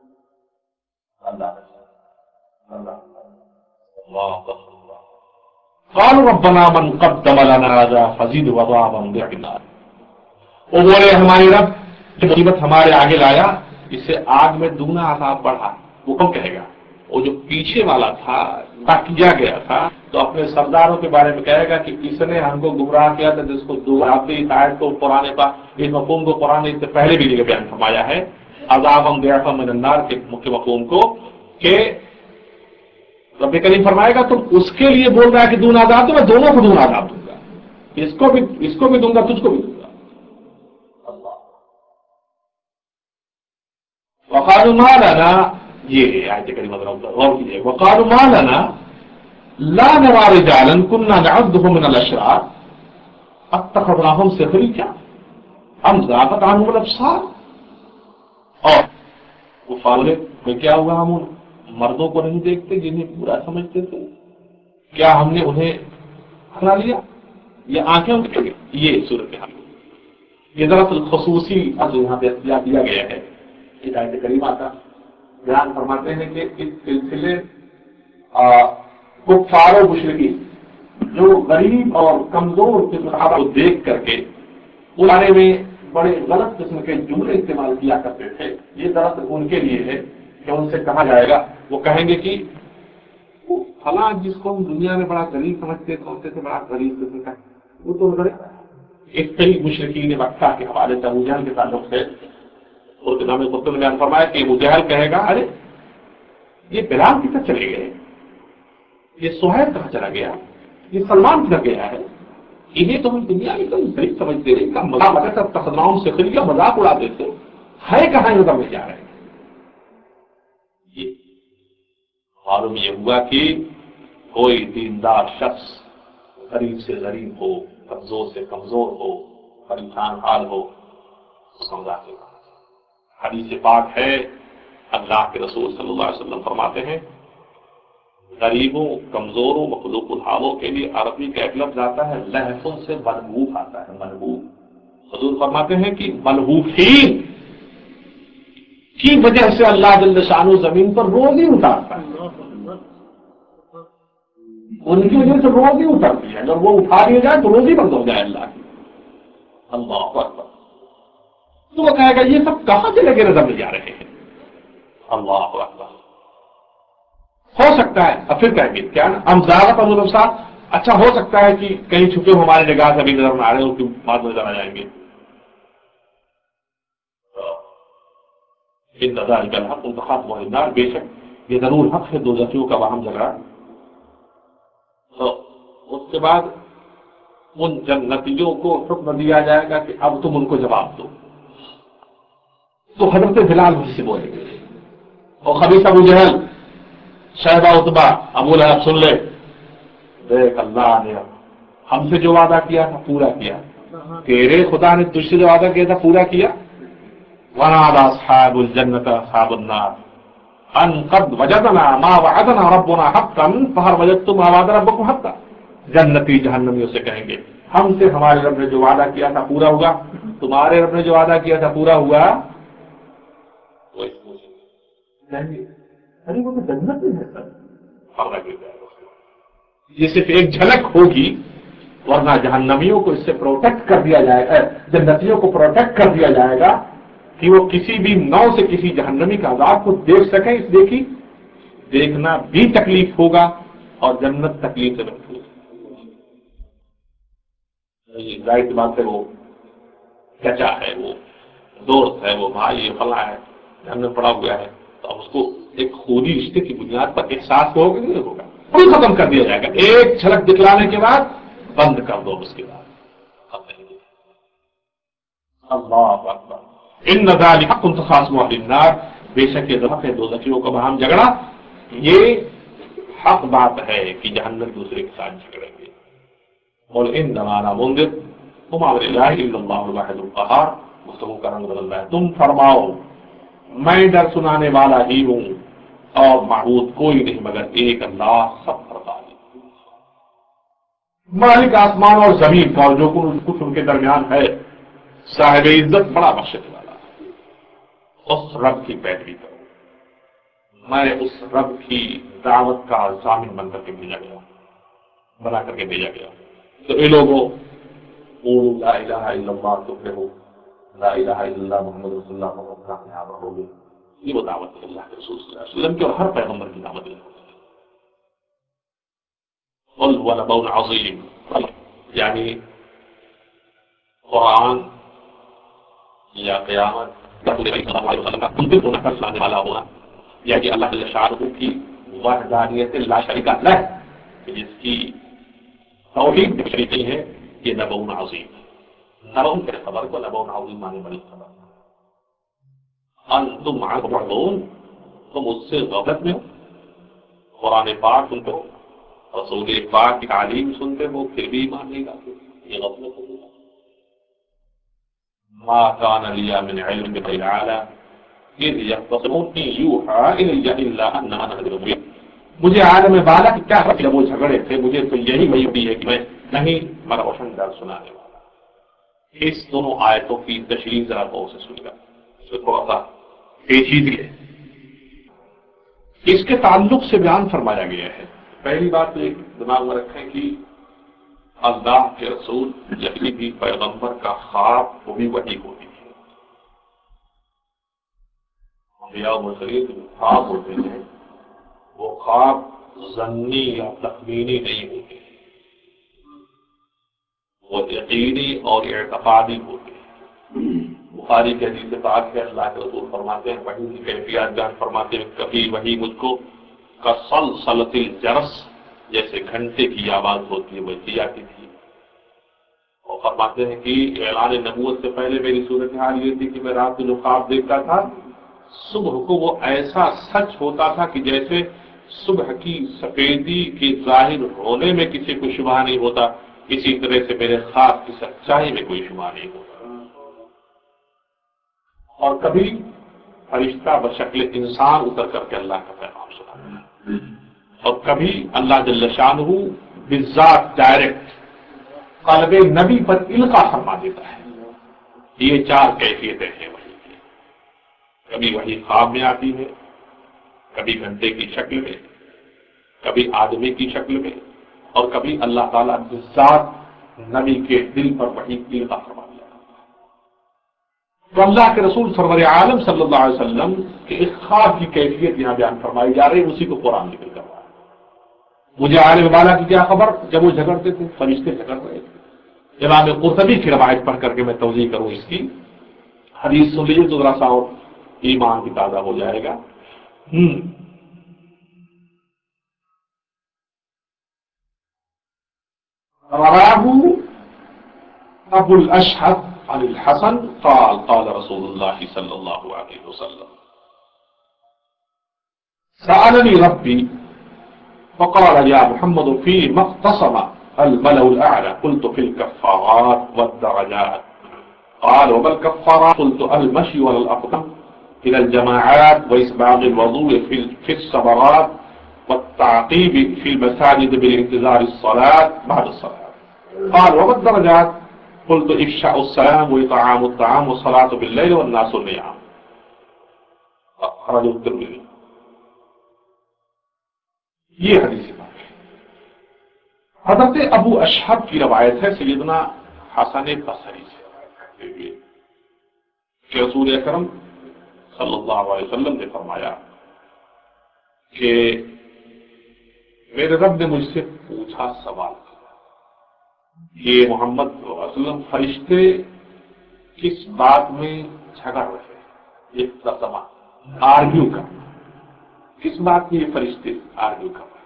قالوا ربنا من قدم لنا هذا فزد وضاعا ضعف النار. وہ بولے ہمارے رب جو مصیبت ہمارے آگے لایا اس سے آگ میں دگنا عذاب بڑھا. وہ کون کہے گا؟ وہ جو پیچھے والا تھا کیا گیا تھا تو اپنے سرداروں کے بارے میں کہے گا کہ اس نے ہم کو گمراہ کیا تھا، جس کو دوسری آیت کو قرآن کا اس مفہوم کو قرآن نے اس سے پہلے بھی جگہ بیان فرمایا ہے، عذاب ضعفا من النار کے مکھ مفہوم کو، کہ رب کریم فرمائے گا تم اس کے لیے بول رہا ہے کہ دون عذاب دوں، میں دونوں کو دون عذاب دوں گا، اس کو بھی دوں گا، تجھ کو بھی دوں گا۔ اللہ وقالوا ما لنا، یہ آیت کریمہ غور کیجیے، وقالوا ما لنا لا نرى رجالا كنا نعدهم من الاشرار اتخذناهم سخريا ام زاغت عنهم الابصار۔ اور کفار میں کیا ہوا، ہم ان مردوں کو نہیں دیکھتے جنہیں برا سمجھتے تھے، کیا ہم نے انہیں بنا لیا، یہ آنکھیں ان کی، یہ صورتحال، یہ دراصل خصوصی جو یہاں پہ اختیار دیا گیا ہے اس آیت کریمہ کا، بیان فرماتے ہیں کہ اس سلسلے کفار و مشرکین جو غریب اور کمزور کے صحابہ کو دیکھ کر کے اس بارے میں بڑے غلط قسم کے جملے استعمال کیا کرتے تھے، یہ دراصل ان کے لیے ہے کہ ان سے کہا جائے گا، وہ کہیں گے کہ فلاں جس کو ہم دنیا میں بڑا غریب سمجھتے تھے بڑا غریب قسم کا، وہ تو ایک کئی مشرکین مکہ کے حوالے سے ابو جہل کے تعلق سے اور امام قرطبی نے بیان فرمایا کہ ابو جہل کہے گا ارے یہ بلال کدھر چلے گئے، یہ سہیل کہاں چلا گیا، یہ سلمان کدھر گیا ہے، انہیں تو ہم دنیا میں کوئی غریب سمجھتے رہے، کا مذاق اگر سب تخذناہم سے خری کا مذاق اڑاتے تھے، ہے کہاں ادھر میں جا رہے ہیں۔ یہ معلوم یہ ہوا کہ کوئی دیندار شخص غریب سے غریب ہو، کمزور سے کمزور ہو، پریشان حال ہو، سمجھا کے حدیث پاک ہے، اللہ کے رسول صلی اللہ علیہ وسلم فرماتے ہیں غریبوں کمزوروں مخلوق الحالوں کے لیے عربی کا ایک لفظ آتا ہے لہفن سے ملہوف آتا ہے، ملہوف، حضور فرماتے ہیں کہ ملہوفین کی وجہ سے اللہ جل شانہ زمین پر روزی اتارتا ہے، ان کی وجہ سے روزی اترتی ہے، اگر وہ اٹھا لیا جائے تو روزی بند ہو جائے اللہ کی۔ اللہ اکبر، تو وہ کہے گا یہ سب کہاں سے لگے نظر میں جا رہے ہیں۔ اللہ اکبر، ہو سکتا ہے اب پھر کہیں گے کیا ہم زیادہ پر الابصار، اچھا ہو سکتا ہے کہ کہیں چھپے ہماری نگاہ سے ابھی نظر میں آ رہے ہیں، اس کے بعد نظر آ جائیں گے۔ ان ذالک الحق تخاصم النار، بے شک یہ ضرور حق ہے دوزخیوں کا باہم جھگڑا۔ تو اس کے بعد ان جنتیوں کو حکم دیا جائے گا کہ اب تم ان کو جواب دو، تو حضرت بلال وہیں سے بولیں گے، اور خبیث ابو جہل، شیبہ عتبہ، ابو لہب سن لے، دیکھ اللہ نے ہم سے جو وعدہ کیا تھا پورا کیا، تیرے خدا نے تجھ سے جو وعدہ کیا تھا پورا کیا۔ ونادى اصحاب الجنة اصحاب النار ان قد وجدنا ما وعدنا ربنا حقا فهل وجدتم ما وعد ربكم حقا، جنتی جہنمیوں سے کہیں گے ہم سے ہمارے رب نے جو وعدہ کیا تھا پورا ہوا، تمہارے رب نے جو وعدہ کیا تھا پورا ہوا، ارے وہ تو جنت میں ہے سر، یہ صرف ایک جھلک ہوگی، ورنہ جہنمیوں کو اس سے پروٹیکٹ کر دیا جائے گا، جنتیوں کو پروٹیکٹ کر دیا جائے گا کہ وہ کسی بھی نو سے کسی جہنمی کا عذاب کو دیکھ سکیں، اس دیکھی دیکھنا بھی تکلیف ہوگا اور جنت تکلیف سے محفوظ ہے۔ ظاہر بات ہے وہ چچا ہے، وہ دوست ہے، وہ بھائی ہے، فلاں ہے، جہنم پڑا ہوا ہے، تو اب اس کو ایک خونی رشتے کی بنیاد پر احساس ہوگا کہ نہیں ہوگا، وہ ختم کر دیا جائے گا، ایک جھلک دکھلانے کے بعد بند کر دو، اس کے بعد اللہ اکبر، ان ذالک حق تخاصم اہل النار، بے شک یہ حق ہے دوزخیوں کا باہم جھگڑا، یہ حق بات ہے کہ جہنم دوسرے کے ساتھ جھگڑیں گے۔ اور انما انا منذر وما من اله الا الله الواحد القهار، گفتگو کا رنگ بدل رہا ہے، تم فرماؤ میں ڈر سنانے والا ہی ہوں اور معبود کوئی نہیں مگر ایک اللہ سب پر غالب، مالک آسمان اور زمین کا اور جو کچھ ان کے درمیان ہے، صاحب عزت بڑا بخشنے والا، اس رب کی پیروی کرو، میں اس رب کی دعوت کا ضامن بن کر کے بھیجا گیا، بنا کر کے بھیجا گیا۔ تو اے لوگوں قولوا لا الہ الا اللہ تفلحوا، لا الہ الا اللہ محمد رسول اللہ محمد کامیاب ہوگے، یہ وہ دعوت ہے اللہ کے رسول صلی اللہ علیہ وسلم کی اور ہر پیغمبر کی دعوت ہے۔ هو نبأ عظیم، یعنی قرآن یا قیامت لانے والا ہونا، یعنی اللہ جل شانہ کی وحدانیت لا شریک لہ جس کی توحید نہیں ہے، یہ نبأ عظیم ہے۔ نبأ کے خبر کو نبأ عظیم مانے بڑی خبر، انتم عنہ معرضون، تم اس سے غفلت میں ہو، قرآن پاک سنتے ہو، رسول پاک کی تعلیم سنتے ہو، پھر بھی ایمان نہیں لاتے، یہ غفلت ہوگی۔ ما كان لي من علم بالعالى إذ يختصمون يوحى إلي إلا أنما أنا نذير مبين، مجھے عالم بالا کی کیا خبر جب وہ جھگڑے تھے، مجھے تو یہی وحی ہوئی ہے کہ میں نہیں مگر روشن دار سنانے والا۔ اس دونوں آیتوں کی تشریح ذرا غور سے سنیے گا، اس میں تھوڑا سا پیچیدگی ہے، اس کے تعلق سے بیان فرمایا گیا ہے۔ پہلی بات تو ایک دماغ میں رکھیں کہ اللہ کے رسول کسی بھی پیغمبر کا خواب وہ بھی وحی ہوتی ہے۔ انبیاء و مرسلین جو خواب ہوتے ہیں وہ خواب ظنی یا تخمینی نہیں ہوتے، وہ یقینی اور اعتقادی ہوتے ہیں۔ بخاری کے حدیث پاک ہے، اللہ کے رسول فرماتے ہیں، وحی کی کیفیات بیان فرماتے ہیں، کبھی وحی مجھ کو کسلسلۃ الجرس، جیسے گھنٹے کی آواز ہوتی ہے ویسی آتی تھی، اور فرماتے ہیں کہ اعلان نبوت سے پہلے میری صورتحال یہ تھی کہ میں رات کو جو خواب دیکھتا تھا صبح کو وہ ایسا سچ ہوتا تھا کہ جیسے صبح کی سفیدی کے ظاہر ہونے میں کسی کو شبہ نہیں ہوتا، اسی طرح سے میرے خواب کی سچائی میں کوئی شبہ نہیں ہوتا۔ اور کبھی فرشتہ بشکل انسان اتر کر کے اللہ کا پیغام سناتا ہے، اور کبھی اللہ جل شانہ بالذات ڈائریکٹ قلب نبی پر القا فرما دیتا ہے۔ یہ چار کیفیتیں ہیں وحی کی، کبھی وحی خواب میں آتی ہے، کبھی گھنٹے کی شکل میں، کبھی آدمی کی شکل میں، اور کبھی اللہ تعالیٰ بالذات نبی کے دل پر وحی القا فرما دیا۔ تو اللہ کے رسول سرور عالم صلی اللہ علیہ وسلم کے ایک خواب کی کیفیت یہاں بیان فرمائی جا رہی ہے، اسی کو قرآن ذکر کر رہا ہے۔ مجھے عالم بالا کی کیا خبر جب وہ جھگڑتے تھے، فرشتے جھگڑ رہے تھے۔ امام قرطبی کی روایت پڑھ کر کے میں توضیح کروں اس کی، حدیث سن لیجیے تو ذرا سا اور ایمان بھی تازہ ہو جائے گا۔ رواه ابو الاشهب عن الحسن قال قال رسول الله صلى الله عليه وسلم سألني ربي فقال يا محمد فيما اختصم الملأ الأعلى قلت في الكفارات والدرجات قال وما الكفارات قلت المشي ولا الأقدام إلى الجماعات وإسباغ الوضوء في الصبرات والتعقيب في المساجد بانتظار الصلاة بعد الصلاة قال وما الدرجات قلت إفشاء السلام وإطعام الطعام والصلاة بالليل والناس نيام أخرجه الترمذي۔ یہ حدیث پاک ہے، حضرت ابو اشہب کی روایت ہے سیدنا حسن بصری سے روایت کرتے ہوئے کہ رسول اکرم صلی اللہ علیہ وسلم نے فرمایا کہ میرے رب نے مجھ سے پوچھا، سوال کیا کہ محمد صلی اللہ علیہ وسلم فرشتے کس بات میں جھگڑ رہے ہیں، اختصام آرگیو کرنا، کس بات میں یہ فرشتے آرگیو کر رہے ہیں؟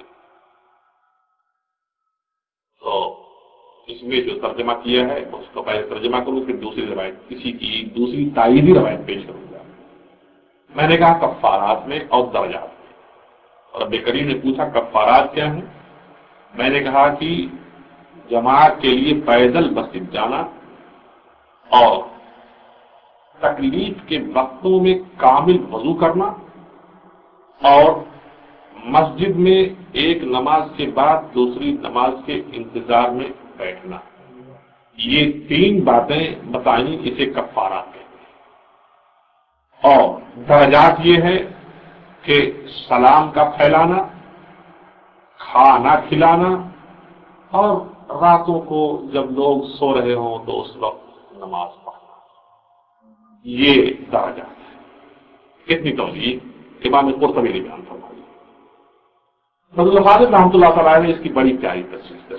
تو اس میں جو ترجمہ کیا ہے اس کو پہلے ترجمہ کروں، پھر دوسری روایت کسی کی دوسری تائیدی روایت پیش کروں گا۔ میں نے کہا کفارات میں اور درجات میں، اور رب کریم نے پوچھا کفارات کیا ہیں؟ میں نے کہا کہ جماعت کے لیے پیدل مسجد جانا اور تکلیف کے وقتوں میں کامل وضو کرنا اور مسجد میں ایک نماز کے بعد دوسری نماز کے انتظار میں بیٹھنا، یہ تین باتیں بتائیں، اسے کفارات کہتے ہیں۔ اور درجات یہ ہے کہ سلام کا پھیلانا، کھانا کھلانا، اور راتوں کو جب لوگ سو رہے ہوں تو اس وقت نماز پڑھنا، یہ درجات ہے۔ کتنی توضیح امام قرطبی نے بیان فرمائی۔ فضل الحاضر رحمۃ اللہ تعالیٰ نے اس کی بڑی پیاری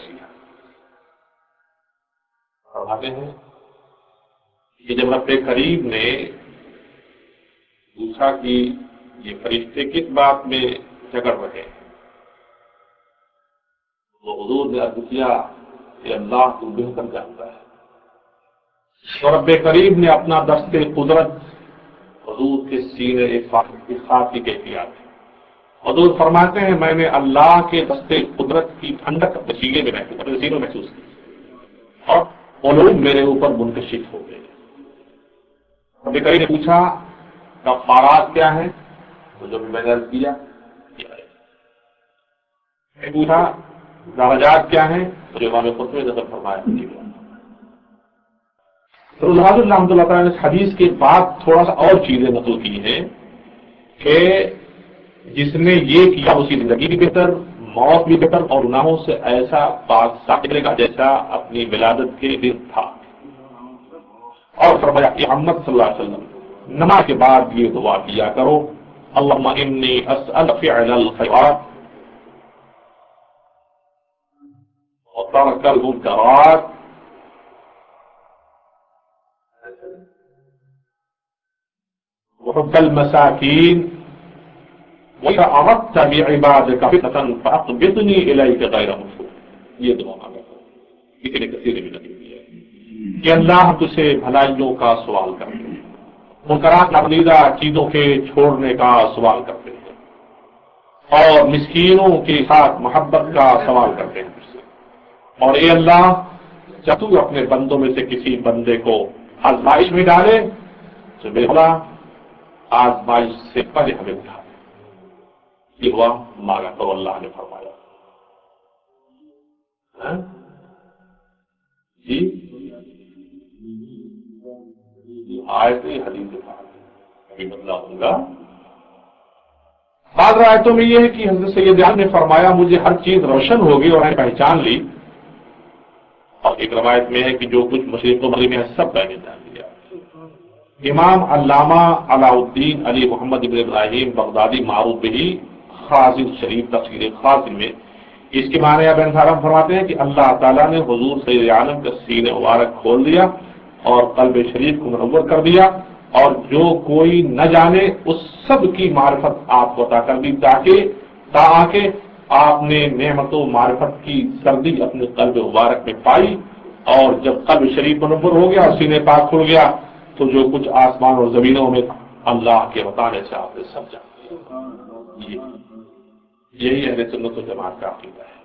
فرماتے ہیں کہ جب رب کریم نے پوچھا کہ یہ فرشتے کس بات میں جھگڑ رہے ہیں، تو حضور نے عرض کیا کہ اللہ تو بہتر جانتا ہے. تو رب کریم نے اپنا دست قدرت حضور کے سینے خاص کی کیفیات ہے. حضور فرماتے ہیں میں نے اللہ کے دست قدرت کی ٹھنڈک سینے میں محسوس کی اور علوم میرے اوپر منکشف ہو گئے. رب کریم نے پوچھا کفارات کیا ہیں، تو جو میں نے عرض کیا. پوچھا درجات کیا ہیں، تو جو امام قرطبی نے ذکر فرمایا. تو اللہ تعالیٰ نے اس حدیث کے بعد تھوڑا سا اور چیزیں نقل کی ہیں کہ جس نے یہ کیا اس کی زندگی بھی بہتر، موت بھی بہتر، اور گناہوں سے ایسا پاک صاف نکلے گا جیسا اپنی ولادت کے دن تھا. اور فرمایا کہ محمد صلی اللہ علیہ وسلم نماز کے بعد یہ دعا کیا کرو اللہم انی اسأل فعل الخیرات وترک المنکرات وحب المساکین وَإِذَا أَرَدْتَ بِعِبَادِكَ فِتْنَةً فَأَقْبِضْنِي إِلَيْكَ غَيْرَ مَفْتُونٍ. یہ دعا مانگا کسی نے کثیر میں نقل کیا ہے کہ اللہ ہم تجھ سے بھلائیوں کا سوال کرتے ہیں، منکرات ناپسندیدہ چیزوں کے چھوڑنے کا سوال کرتے ہیں، اور مسکینوں کے ساتھ محبت کا سوال کرتے ہیں. اور اے اللہ جب تو اپنے بندوں میں سے کسی بندے کو آزمائش میں ڈالے تو بے مولا آزمائش سے پہلے ہمیں اٹھا دے. یہ ہوا مانگا تو اللہ نے فرمایا. جی آیت حدیث کے بعد ابھی بدلا ہوں گا. بعض آیتوں میں یہ ہے کہ حضرت سید عالم نے فرمایا مجھے ہر چیز روشن ہوگی اور میں نے پہچان لی. اور ایک روایت میں ہے کہ جو کچھ مشرق و مغرب میں ہے سب میں نے جان لیا. امام علامہ علاء الدین علی محمد ابن ابراہیم بغدادی معروف بھی خازن شریف تفسیر خازن میں اس کے معنی ابن حرام فرماتے ہیں کہ اللہ تعالیٰ نے حضور سید عالم کا سینہ مبارک کھول دیا اور قلب شریف کو منور کر دیا، اور جو کوئی نہ جانے اس سب کی معرفت آپ کو عطا کر دی تاکہ آپ نے نعمت و معرفت کی سردی اپنے قلب مبارک میں پائی. اور جب قلب شریف منور ہو گیا اور سینے پاک کھل گیا تو جو کچھ آسمان اور زمینوں میں اللہ کے بتانے سے آپ نے سب جان لیا. یہی اہل سنت و جماعت کا عقیدہ ہے.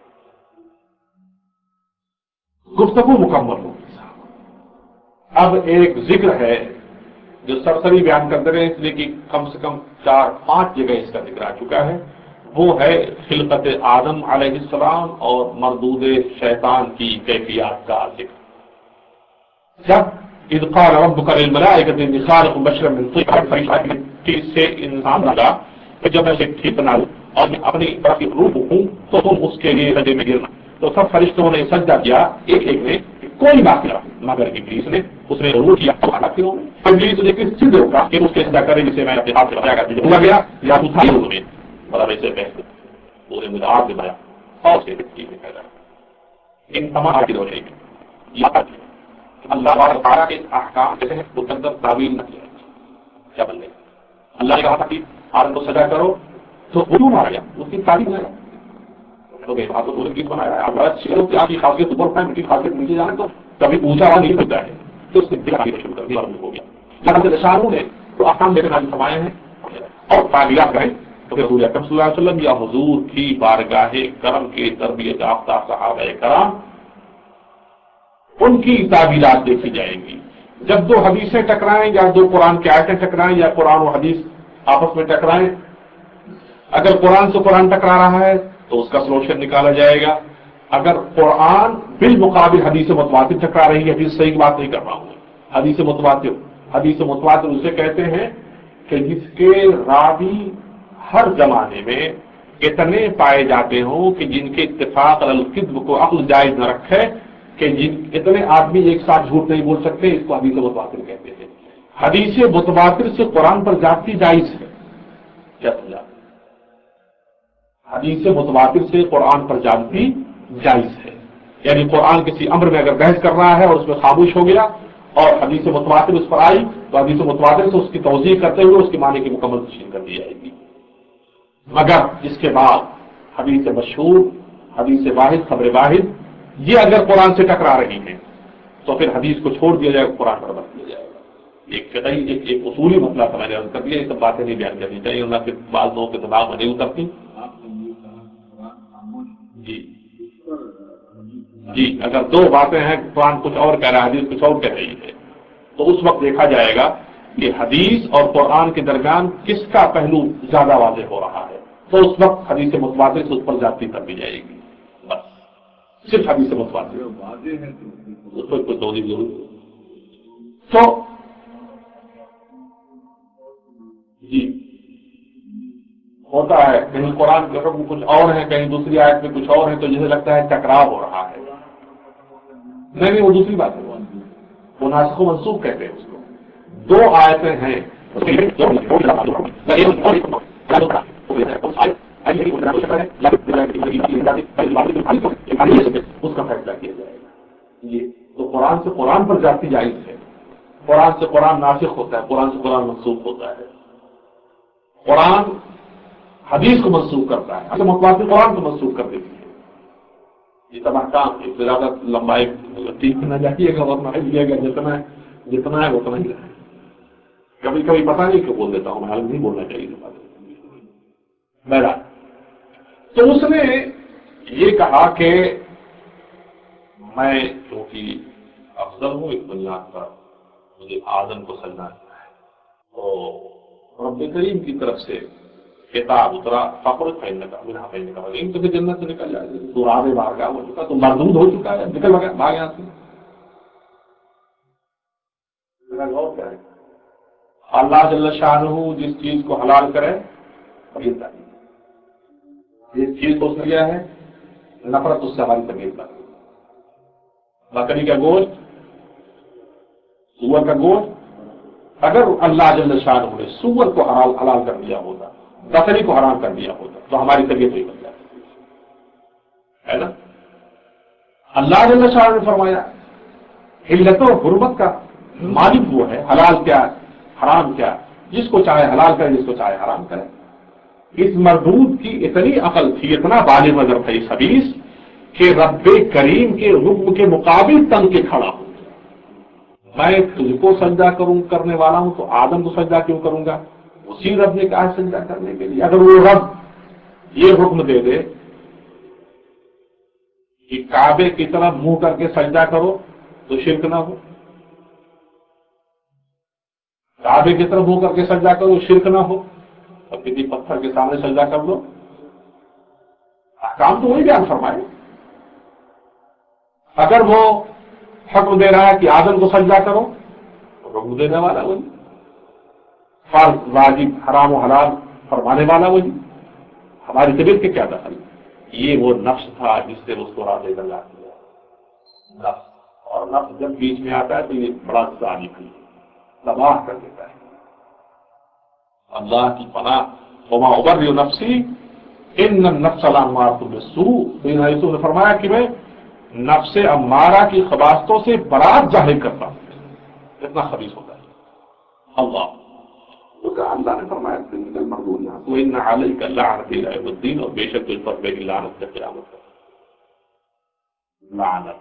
گفتگو مکمل ہوگی. اب ایک ذکر ہے جو سرسری بیان کرتے رہے اس لیے کہ کم سے کم 4-5 جگہ اس کا ذکر آ چکا ہے. وہ ہے خلقت آدم علیہ السلام اور مردود شیطان کی کیفیات کا ذکر. جب اذ قال ربک للملائکۃ انی خالق بشرا من طین سے انسان لگا کہ جب میں اسے ٹھیک بنا لوں اور میں اپنی طرف کی روح ہوں تو تم اس کے لیے سجدے میں گرنا. تو سب فرشتوں نے سجدہ کیا ایک ایک نے، کوئی بات نہیں رہا مگر ابلیس نے. اس نے ضرور کیا ابلیس نے کس چیز ہوگا کہ اس کے سجدہ کرے جسے میں اپنے ہاتھ سے بتایا کرتا ہوا گیا یا تو تھا میں بڑا ویسے پہلے پورے مجھے ہاتھ سے بنایا اور اسے چیزیں پیدا ان تمام کی روشنی میں اللہ تعالیٰ کے احکام جیسے ہیں اس کے اندر تعویل نہ کیا کیا بن گئی. اللہ نے کہا تھا کہ آدم کو سجا کرو تو وہ کیوں مارا گیا، اس کی تعریف ہے تو آپ کو پورے چیز بنایا ہے. آپ چیزوں کی آپ کی خاصیت اوپر اٹھائیں ان کی خاصیت نیچے جانے تو کبھی اونچا ہوا نہیں ہوتا ہے تو اس نے دکھانے شروع کر دیا اور ہو گیا. نشانوں نے تو احکام دیکھے نازل فرمائے ہیں اور تعبیرات کریں تو پھر حضور اکرم صلی اللہ علیہ وسلم یا حضور کی بارگاہ کرم کے تربیت یافتہ صحابہ کرام ان کی تعبیرات دیکھی جائیں گی. جب دو حدیثیں ٹکرائیں یا دو قرآن کی آیتیں ٹکرائیں یا قرآن و حدیث آپس میں ٹکرائیں، اگر قرآن سے قرآن ٹکرا رہا ہے تو اس کا سلوشن نکالا جائے گا. اگر قرآن بالمقابل حدیث متواتر ٹکرا رہی ہے، حدیث صحیح کی بات نہیں کر رہا ہوں، حدیث متواتر اسے کہتے ہیں کہ جس کے راوی ہر زمانے میں اتنے پائے جاتے ہوں کہ جن کے اتفاق الکذب کو عقل جائز نہ رکھے کہ جن اتنے آدمی ایک ساتھ جھوٹ نہیں بول سکتے، اس کو حدیث متواتر کہتے ہیں. حدیث متواتر سے قرآن پر جاتی جائز ہے. کیا سمجھا؟ حدیث متواتر سے قرآن پر جانتی جائز ہے یعنی قرآن کسی امر میں اگر بحث کر رہا ہے اور اس میں خاموش ہو گیا اور حدیث متواتر اس پر آئی تو حدیث متواتر سے اس کی توضیح کرتے ہوئے اس کے معنی کی مکمل تشریح کر دی جائے گی. مگر اس کے بعد حدیث مشہور، حدیث واحد، خبر واحد یہ اگر قرآن سے ٹکرا رہی ہیں تو پھر حدیث کو چھوڑ دیا جائے گا، قرآن پر رکھ دیا جائے گا. ایک اصولی مسئلہ تھا، میں نے عرض کر دیا. یہ سب باتیں نہیں بیان کرنی چاہیے ورنہ پھر بعض لوگوں کے دماغ میں نہیں اترتی. جی جی اگر دو باتیں ہیں، قرآن کچھ اور کہہ رہا ہے، حدیث کچھ اور کہہ رہی ہے، تو اس وقت دیکھا جائے گا کہ حدیث اور قرآن کے درمیان کس کا پہلو زیادہ واضح ہو رہا ہے، تو اس وقت حدیث متواتر سے اس پر جاتی کر دی جائے گی. بس صرف حدیث متواتر واضح ہے تو اس پر کوئی توضیح ضرور. تو جی ہوتا ہے کہیں قرآن کے حکم کچھ اور ہیں، کہیں دوسری آیت میں کچھ اور ہے، تو جسے لگتا ہے ٹکراؤ ہو رہا ہے. نہیں وہ دوسری بات ہے، وہ ناسخ و منسوخ کہتے ہیں اس کو. دو آیتیں ہیں اس کا فیصلہ کیا جائے گا. یہ تو قرآن سے قرآن پر جاتی جائز ہے. قرآن سے قرآن ناسخ ہوتا ہے، قرآن سے قرآن منسوخ ہوتا ہے. قرآن حدیث کو منسوخ کرتا ہے، اصل متواتر قرآن کو منسوخ کر دیتی ہے. یہ تمام کام اس سے زیادہ لمبائی ٹھیک نہ جائیے گا اور نہ لیے گا، جتنا ہے اتنا ہی رہے. کبھی کبھی پتہ نہیں کیوں بول دیتا ہوں میں، نہیں بولنا چاہیے بہرحال. تو اس نے یہ کہا کہ میں کیونکہ افضل ہوں اس بنیاد پر مجھے آدم کو سجنا ہے، تو رب کریم کی طرف سے کتاب اترا فخر پہننے کا تو پھر جنت سے نکل جائے گا. تو راہ بارگاہ ہو چکا، تو مردود ہو چکا ہے، نکل گیا بھاگ یہاں سے. غور کریں، اللہ جل شانہ جس چیز کو حلال کرے جس چیز کو اس نے کیا ہے نفرت، اس سے ہماری طبیعت بن گئی. بکری کا گوشت، سور کا گوشت، اگر اللہ جل شانہ نے سور کو حلال کر دیا ہوتا، بکری کو حرام کر دیا ہوتا، تو ہماری طبیعت وہی بن جاتی ہے نا. اللہ جل شانہ نے فرمایا علت و حرمت کا مالک وہ ہے، حلال کیا حرام کیا، جس کو چاہے حلال کرے، جس کو چاہے حرام کرے. اس مردود کی اتنی عقل تھی، اتنا بالغ نظر تھا اس حدیث کہ رب کریم کے حکم کے مقابل تن کے کھڑا ہو. میں تجھ کو سجدہ کرنے والا ہوں تو آدم کو سجدہ کیوں کروں گا؟ اسی رب نے کہا سجدہ کرنے کے لیے. اگر وہ رب یہ حکم دے دے کہ کعبے کی طرف منہ کر کے سجدہ کرو تو شرک نہ ہو، کعبے کی طرف منہ کر کے سجدہ کرو شرک نہ ہو، اور کسی پتھر کے سامنے سجدہ کر دو، احکام تو وہی بیان فرمائے. اگر وہ حکم دے رہا ہے کہ آدم کو سجدہ کرو تو حکم دینے والا وہی، فرض واجب حرام و حلال فرمانے والا وہی. ہماری طبیعت کے کیا دخل؟ یہ وہ نفس تھا جس سے اس کو راہ لے کر جاتی ہے. نفس، اور نفس جب بیچ میں آتا ہے تو یہ بڑا ظالم ہے، تباہ کر دیتا ہے. اللہ کی پناہ وما ابرئ نفسی ان النفس لامارۃ بالسوء. نے فرمایا کہ میں نفس امارہ کی خباثتوں سے برات ظاہر کرتا ہوں. اتنا خبیث ہوتا ہے اللہ. اللہ نے فرمایا وَإِنَّ عَلَيْكَ لَعْنَتِي إِلَىٰ يَوْمِ الدِّينِ، اور بے شک تجھ پر میری لعنت ہے قیامت تک. لعنت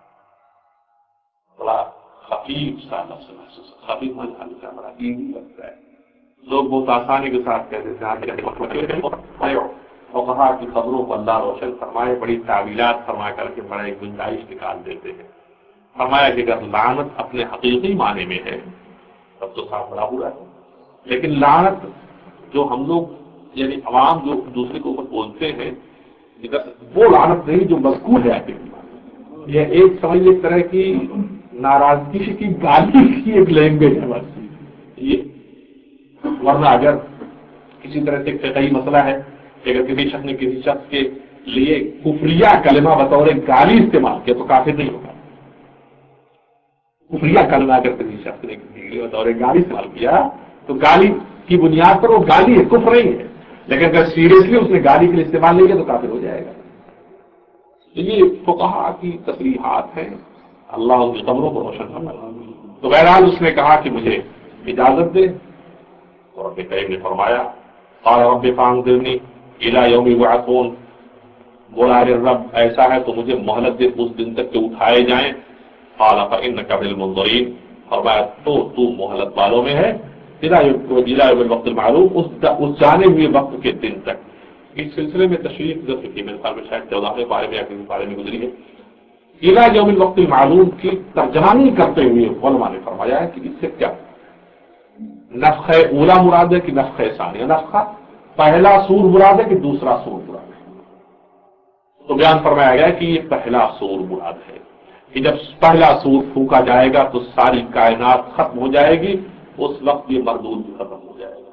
بڑا خفیف سا لفظ محسوس، خفیف ہلکا، بڑا ایزی لگتا ہے. لوگ بہت آسانی کے ساتھ کہہ دیتے ہیں. اور کہا کہ خبروں کو اللہ روشن فرمائے، بڑی تعویلات فرما کر کے بڑے گنجائش نکال دیتے ہیں. فرمایا کہ اگر لعنت اپنے حقیقی معنی میں ہے تب تو صاحب بڑا برا ہے، لیکن لعنت جو ہم لوگ یعنی عوام جو دوسرے کے اوپر بولتے ہیں وہ لعنت نہیں جو مذکور ہے. یہ ایک سمجھ ایک طرح کی ناراضگی کی گالی کی ایک لینگویج ہے بس. یہ ورنہ اگر کسی طرح سے فقہی مسئلہ ہے کہ اگر کسی شخص نے کسی شخص کے لیے کفریہ کلمہ بطور گالی استعمال کیا تو کافر نہیں ہوگا. کفریہ کلمہ اگر کسی شخص نے کسی کے لیے بطور گالی استعمال کیا تو گالی کی بنیاد پر وہ گالی ہے، کفر نہیں ہے. لیکن اگر سیریسلی اس نے گالی کے لیے استعمال نہیں کیا تو کافر ہو جائے گا. تو یہ فقہا کی تصریحات ہیں، اللہ ان کی قبروں کو روشن فرمائے۔ تو بہرحال اس نے کہا کہ مجھے اجازت دے، اور رب کریم نے فرمایا قال رب فانظرنی الی یوم یبعثون، بولا ارے رب ایسا ہے تو مجھے مہلت دے اس دن تک کہ اٹھائے جائیں۔ قال فانک من المنظرین، فرمایا تو مہلت والوں میں ہے الی یوم الوقت المعلوم، اس جانے ہوئے وقت کے دن تک۔ اس سلسلے میں تشریح گزر چکی ہے، میرے خیال میں شاید 14ویں پارے میں یا کسی پارے میں گزری ہے۔ الی یوم الوقت المعلوم کی ترجمانی کرتے ہوئے علماء نے فرمایا ہے کہ اس سے کیا نفخ اولا مراد ہے کہ نفخ ثانیہ، نفخہ پہلا سور مراد ہے کہ دوسرا سور مراد ہے؟ تو بیان فرمایا گیا کہ یہ پہلا سور مراد ہے کہ جب پہلا سور پھونکا جائے گا تو ساری کائنات ختم ہو جائے گی، اس وقت یہ مردود بھی ختم ہو جائے گا،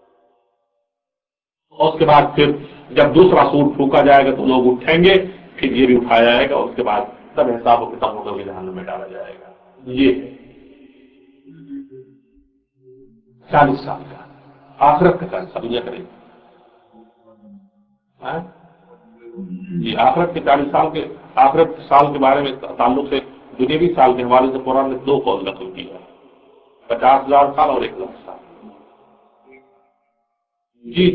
اور اس کے بعد پھر جب دوسرا سور پھونکا جائے گا تو لوگ اٹھیں گے، پھر یہ بھی اٹھایا جائے گا، اس کے بعد سب حساب و کتاب ہو کر کے جہنم میں ڈالا جائے گا۔ یہ ہے 40 سال کا آخرت کا 40 سال دنیا کرے گی، یہ آخرت کے 40 سال کے آخرت سال کے بارے میں تعلق سے دنیاوی سال کے حوالے سے قرآن نے 2 قول نقل کیا، 50,000 سال اور 1,00,000 سال۔ جی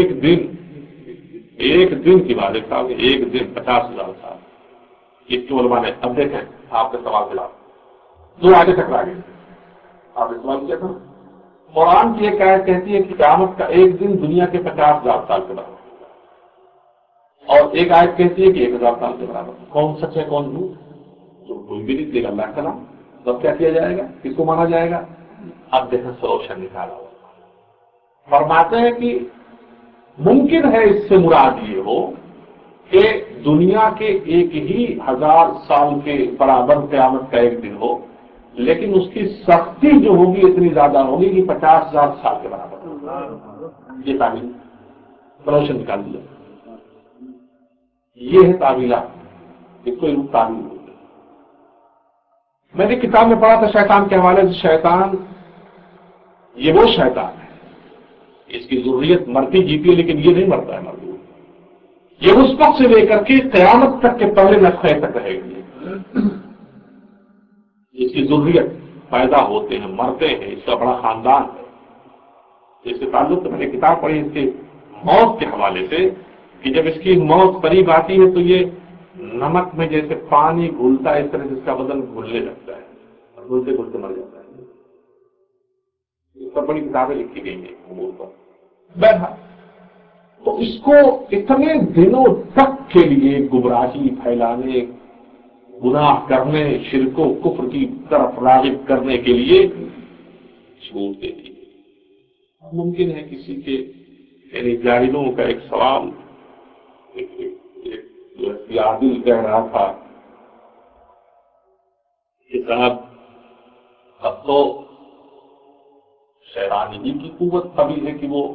ایک دن کی بات ہے صاحب، ایک دن 50,000 سال، اس کی علماء نے اب دیکھیں آپ کے سوال کے بعد 2 آیتیں ٹکرا گئی، آپ نے سوال کیا تھا قرآن کی ایک آیت کہتی ہے کہ قیامت کا ایک دن دنیا کے 50,000 سال کے برابر، اور ایک آیت کہتی ہے کہ 1,000 سال کے برابر۔ کون سچ ہے کون جھوٹ؟ تو کوئی بھی نہیں دے گا اللہ کا نام، تب کیا کیا جائے گا، کس کو مانا جائے گا؟ اب دیکھیں سولوشن نکالا ہوا، فرماتے ہیں کہ ممکن ہے اس سے مراد یہ ہو کہ دنیا کے ایک ہی 1000 سال کے برابر قیامت کا ایک دن ہو، لیکن اس کی سختی جو ہوگی اتنی زیادہ ہوگی کہ 50,000 سال کے برابر۔ یہ تعبیر سولوشن نکال دیا، یہ ہے تعبیرات، اس کو علم تعبیر بولتے ہیں۔ میں نے کتاب میں پڑھا تھا شیطان کے حوالے سے، شیطان یہ وہ شیطان ہے، اس کی ضروریت مرتی جیتی ہے لیکن یہ نہیں مرتا ہے مردود، یہ اس وقت سے لے کر کے قیامت تک کے پہلے نفخے تک رہے گی، اس کی ضروریت، پیدا ہوتے ہیں مرتے ہیں، اس کا بڑا خاندان ہے۔ اس سے تعلق میں نے کتاب پڑھی اس کے موت کے حوالے سے کہ جب اس کی موت قریب آتی ہے تو یہ نمک میں جیسے پانی گھلتا ہے اس طرح سے اس کا بدن گھلنے لگتا ہے اور گھلتے گھلتے مر جاتا ہے۔ اس پر بڑی کتابیں لکھی گئی ہیں امور پر۔ بہرحال تو اس کو اتنے دنوں تک کے لیے گمراہی پھیلانے، گناہ کرنے، شرک و کفر کی طرف راغب کرنے کے لیے چھوٹ دیتی ہے۔ ممکن ہے کسی کے یعنی جاہلوں کا ایک سوال، ایک عادل کہہ رہا تھا کہ صاحب اب تو شیطان ہی کی قوت قوی ہے کہ وہ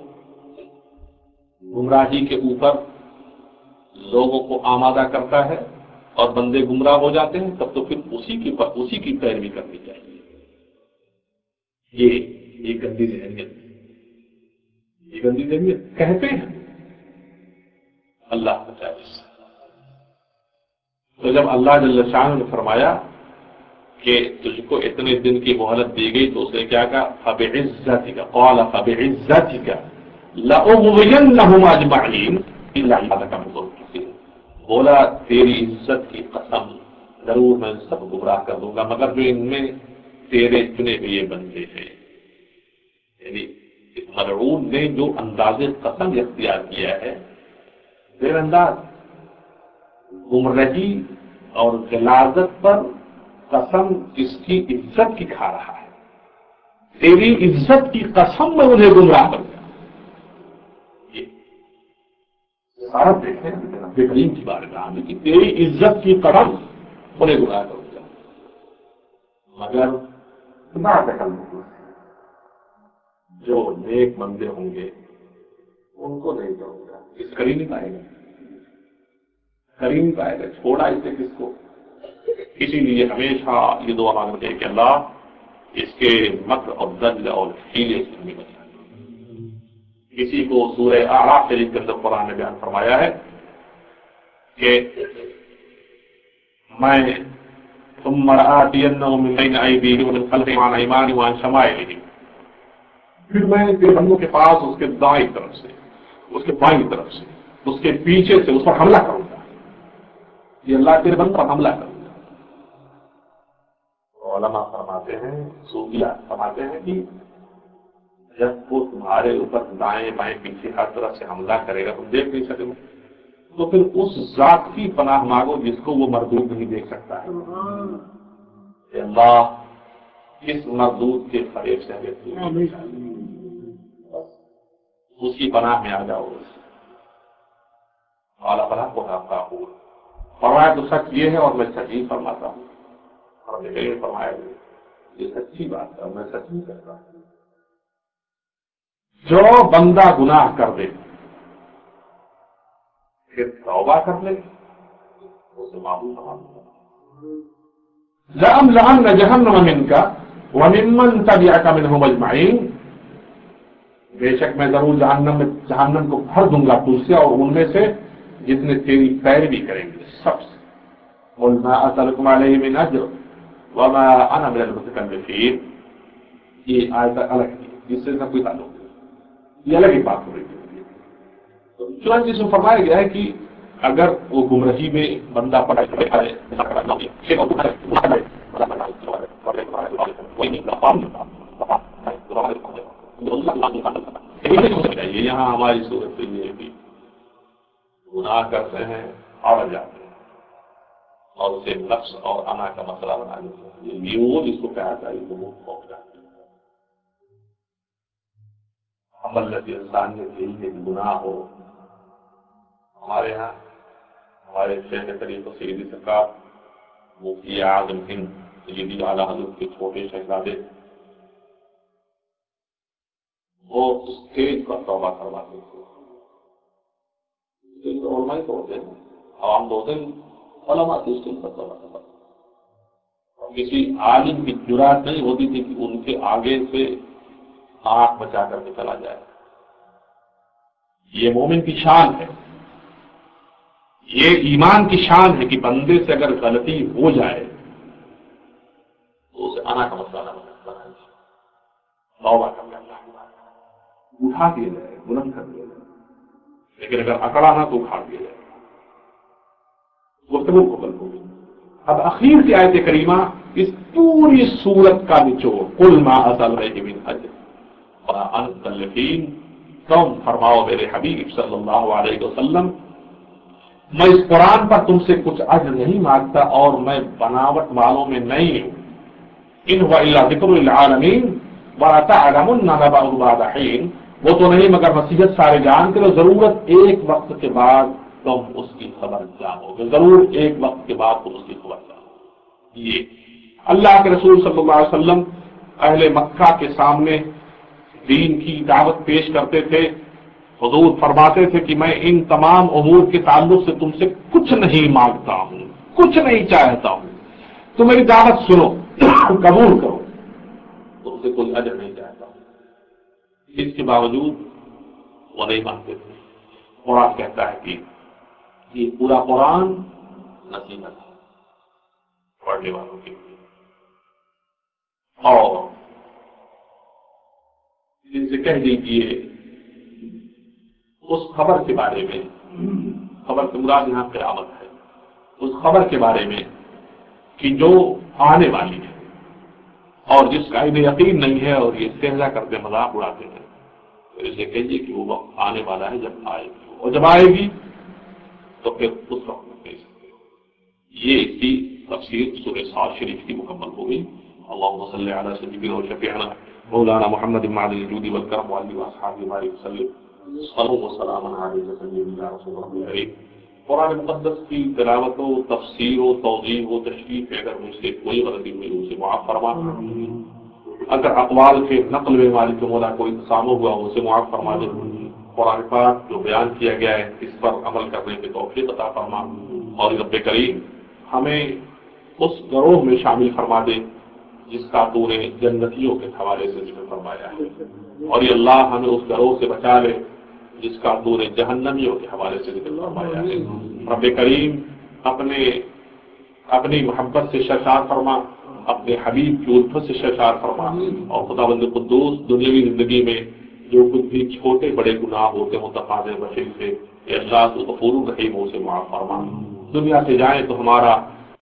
گمراہی کے اوپر لوگوں کو آمادہ کرتا ہے اور بندے گمراہ ہو جاتے ہیں، تب تو پھر اسی کی پیروی کرنی چاہیے۔ یہ گندی ذہنیت، یہ گندی ذہنیت کہتے ہیں اللہ بچائے اس سے۔ تو جب اللہ جل شانہ نے فرمایا کہ تجھ کو اتنے دن کی مہلت دی گئی تو اس نے کیا کہا فبعزتک، قال فبعزتک لأغوینہم اجمعین الا عبادک منہم المخلصین، بولا تیری عزت کی قسم ضرور میں سب گمراہ کر دوں گا مگر جو ان میں تیرے چنے ہوئے بندے ہیں۔ یعنی اس ملعون نے جو انداز قسم اختیار کیا ہے، پھر انداز گمراہی اور غلاظت پر قسم اس کی عزت کی کھا رہا ہے، تیری عزت کی قسم میں انہیں گمراہ کر دیا۔ یہ سارا دیکھیں رب کریم کی بارے میں کہ تیری عزت کی قسم انہیں گمراہ کر دیا، مگر نہ دخل جو نیک بندے ہوں گے ان کو نہیں کروں گا، اس کر ہی نہیں پائے گا، کر ہی نہیں پائے گا، چھوڑا اسے کس کو۔ اسی لیے ہمیشہ یہ دعا مانگتے ہیں کہ اللہ اس کے مکر اور زجر اور حیلے سے ہمیں بچائے۔ کسی کو سورہ اعراف شریف کے اندر قرآن نے بیان فرمایا ہے کہ میں ثم لآتینہم من بین ایدیہم ومن خلفہم وعن ایمانہم وعن شمائلہم، پھر میں تیرے بندوں کے پاس اس کے دائیں طرف سے، اس کے بائیں طرف سے، اس کے پیچھے سے اس پر حملہ کروں گا. یہ اللہ تیرے بندوں پر حملہ کروں گا. علماء فرماتے ہیں، صوفیہ فرماتے ہیں کہ جب وہ تمہارے اوپر دائیں بائیں پیچھے ہر طرف سے حملہ کرے گا، تم دیکھ نہیں سکتے، تو پھر اس ذات کی پناہ مانگو جس کو وہ مردود نہیں دیکھ سکتا ہے. اے اللہ اس مردود کے فریب سے ہمیں اس کی پناہ میں آ جاؤ. اعلیٰ پناہ کو رابطہ ہو فرمایا تو سچ یہ ہے اور میں سچ ہی فرماتا ہوں. اور فرمایا یہ سچی بات ہے اور میں سچ ہی کرتا ہوں. جو بندہ گناہ کر دے پھر توبہ کر لے اسے معلوم لأملأن جہنم منك وممن تبعك منهم اجمعین، بے شک میں ضرور جہنم کو بھر دوں گا تجھ سے اور ان میں سے جتنے تیری پیروی کریں گے سب سے. قل ما اسألكم علیہ من اجر وما انا من المتکلفین. یہ آیت الگ ہے، اس سے نہ کوئی تعلق نہیں، یہ الگ ہی بات ہو رہی ہے. چنانچہ اس میں فرمایا گیا ہے کہ اگر وہ گمراہی میں بندہ پڑا ہے یہاں ہماری صورت یہ ہے کہ گناہ کرتے ہیں اور جاتے ہیں اور اسے نفس اور انا کا مسئلہ بنا لیتے ہیں. یہ وہ جس کو کہا جائے وہ خوف جاتے ہیں. عمل انسانیت یہی ہے کہ گناہ ہو. ہمارے یہاں ہمارے شیخ طریقہ سیدی سرکار مفتی اعظم ہند سیدی اعلیٰ حضرت کے چھوٹے شہزادے وہ اسٹیج پر توبہ کرواتے تھے. علماء تو ہوتے ہیں، عوام تو ہوتے ہیں، علماء کی اسٹیج پر توبہ کرواتے. کسی عالم کی جرات نہیں ہوتی تھی کہ ان کے آگے سے آنکھ بچا کر کے چلا جائے. یہ مومن کی شان ہے، یہ ایمان کی شان ہے کہ بندے سے اگر غلطی ہو جائے تو اسے انا کا مسئلہ نہ بنائے، توبہ کر کے اللہ کی بات اٹھا دیا جائے، بلند کر دیا جائے. لیکن اگر اکڑا نہ تو اکھاڑ دیا جائے. گفتگو مکمل ہو گئی. اب اخیر کی آیت کریمہ اس پوری سورت کا نچوڑ قل ما اسألکم من اجر وما انا من المتکلفین. تم فرماؤ میرے حبیب صلی اللہ علیہ وسلم میں اس قرآن پر تم سے کچھ اجر نہیں مانگتا اور میں بناوٹ والوں میں نہیں ہوں. ان هو الا ذکر للعالمین ولتعلمن نبأه بعد حین. وہ تو نہیں مگر نصیحت سارے جان کے، ضرورت ایک وقت کے بعد تم اس کی خبر جانو گے، ضرور ایک وقت کے بعد تم اس کی خبر جانو گے. یہ اللہ کے رسول صلی اللہ علیہ وسلم اہل مکہ کے سامنے دین کی دعوت پیش کرتے تھے. حضور فرماتے تھے کہ میں ان تمام امور کے تعلق سے تم سے کچھ نہیں مانگتا ہوں، کچھ نہیں چاہتا ہوں، تو میری دعوت سنو قبول کرو، تم سے کوئی اجر نہیں چاہتا ہوں. اس کے باوجود وہ نہیں مانتے تھے. قرآن کہتا ہے کہ یہ پورا قرآن نصیحت ہے پڑھنے والوں کے لیے، اور ان سے کہہ دیجیے اس خبر کے بارے میں، خبر سے مراد یہاں قیامت ہے، اس خبر کے بارے میں کہ جو آنے والی ہے اور جس کا انہیں یقین نہیں ہے اور یہ استہزاء کرتے مذاق اڑاتے ہیں، تو اسے کہیے کہ وہ وقت آنے والا ہے جب آئے گی، اور جب آئے گی تو پھر اس وقت میں کہہ سکتے ہو. یہ اس کی تفسیر سورہ صاد شریف کی مکمل ہو گئی. اللهم صل على سيدنا وشفيعنا مولانا محمد معدن الجود والكرم وعلى اصحابه وبارك وسلم. صلوا وسلاما على سيدنا رسول الله. قرآن مقدس کی تلاوت و تفسیر و توضیح و تشریح میں اگر مجھ سے کوئی غلطی ہوئی اسے معاف فرما. اگر اقوال کے نقل میں مالک مولا کوئی تسامح ہوا اسے معاف فرما دے. قرآن پاک جو بیان کیا گیا ہے اس پر عمل کرنے کی توفیق عطا فرما، اور رب کریم ہمیں اس گروہ میں شامل فرما دے جس کا تو نے جنتیوں کے حوالے سے ذکر فرمایا ہے، اور یہ اللہ ہمیں اس گروہ سے بچا لے جس کا تو نے جہنمیوں کے حوالے سے ذکر فرمایا ہے. رب کریم اپنے اپنی محبت سے شرشار فرما، اپنے حبیب کی الفت سے شرشار فرما، اور خداوند قدوس دنیاوی زندگی میں جو کچھ بھی چھوٹے بڑے گناہ ہوتے ہیں متقاضے بخشش سے، اے اللہ تو غفور الرحیم سے معاف فرما. دنیا سے جائیں تو ہمارا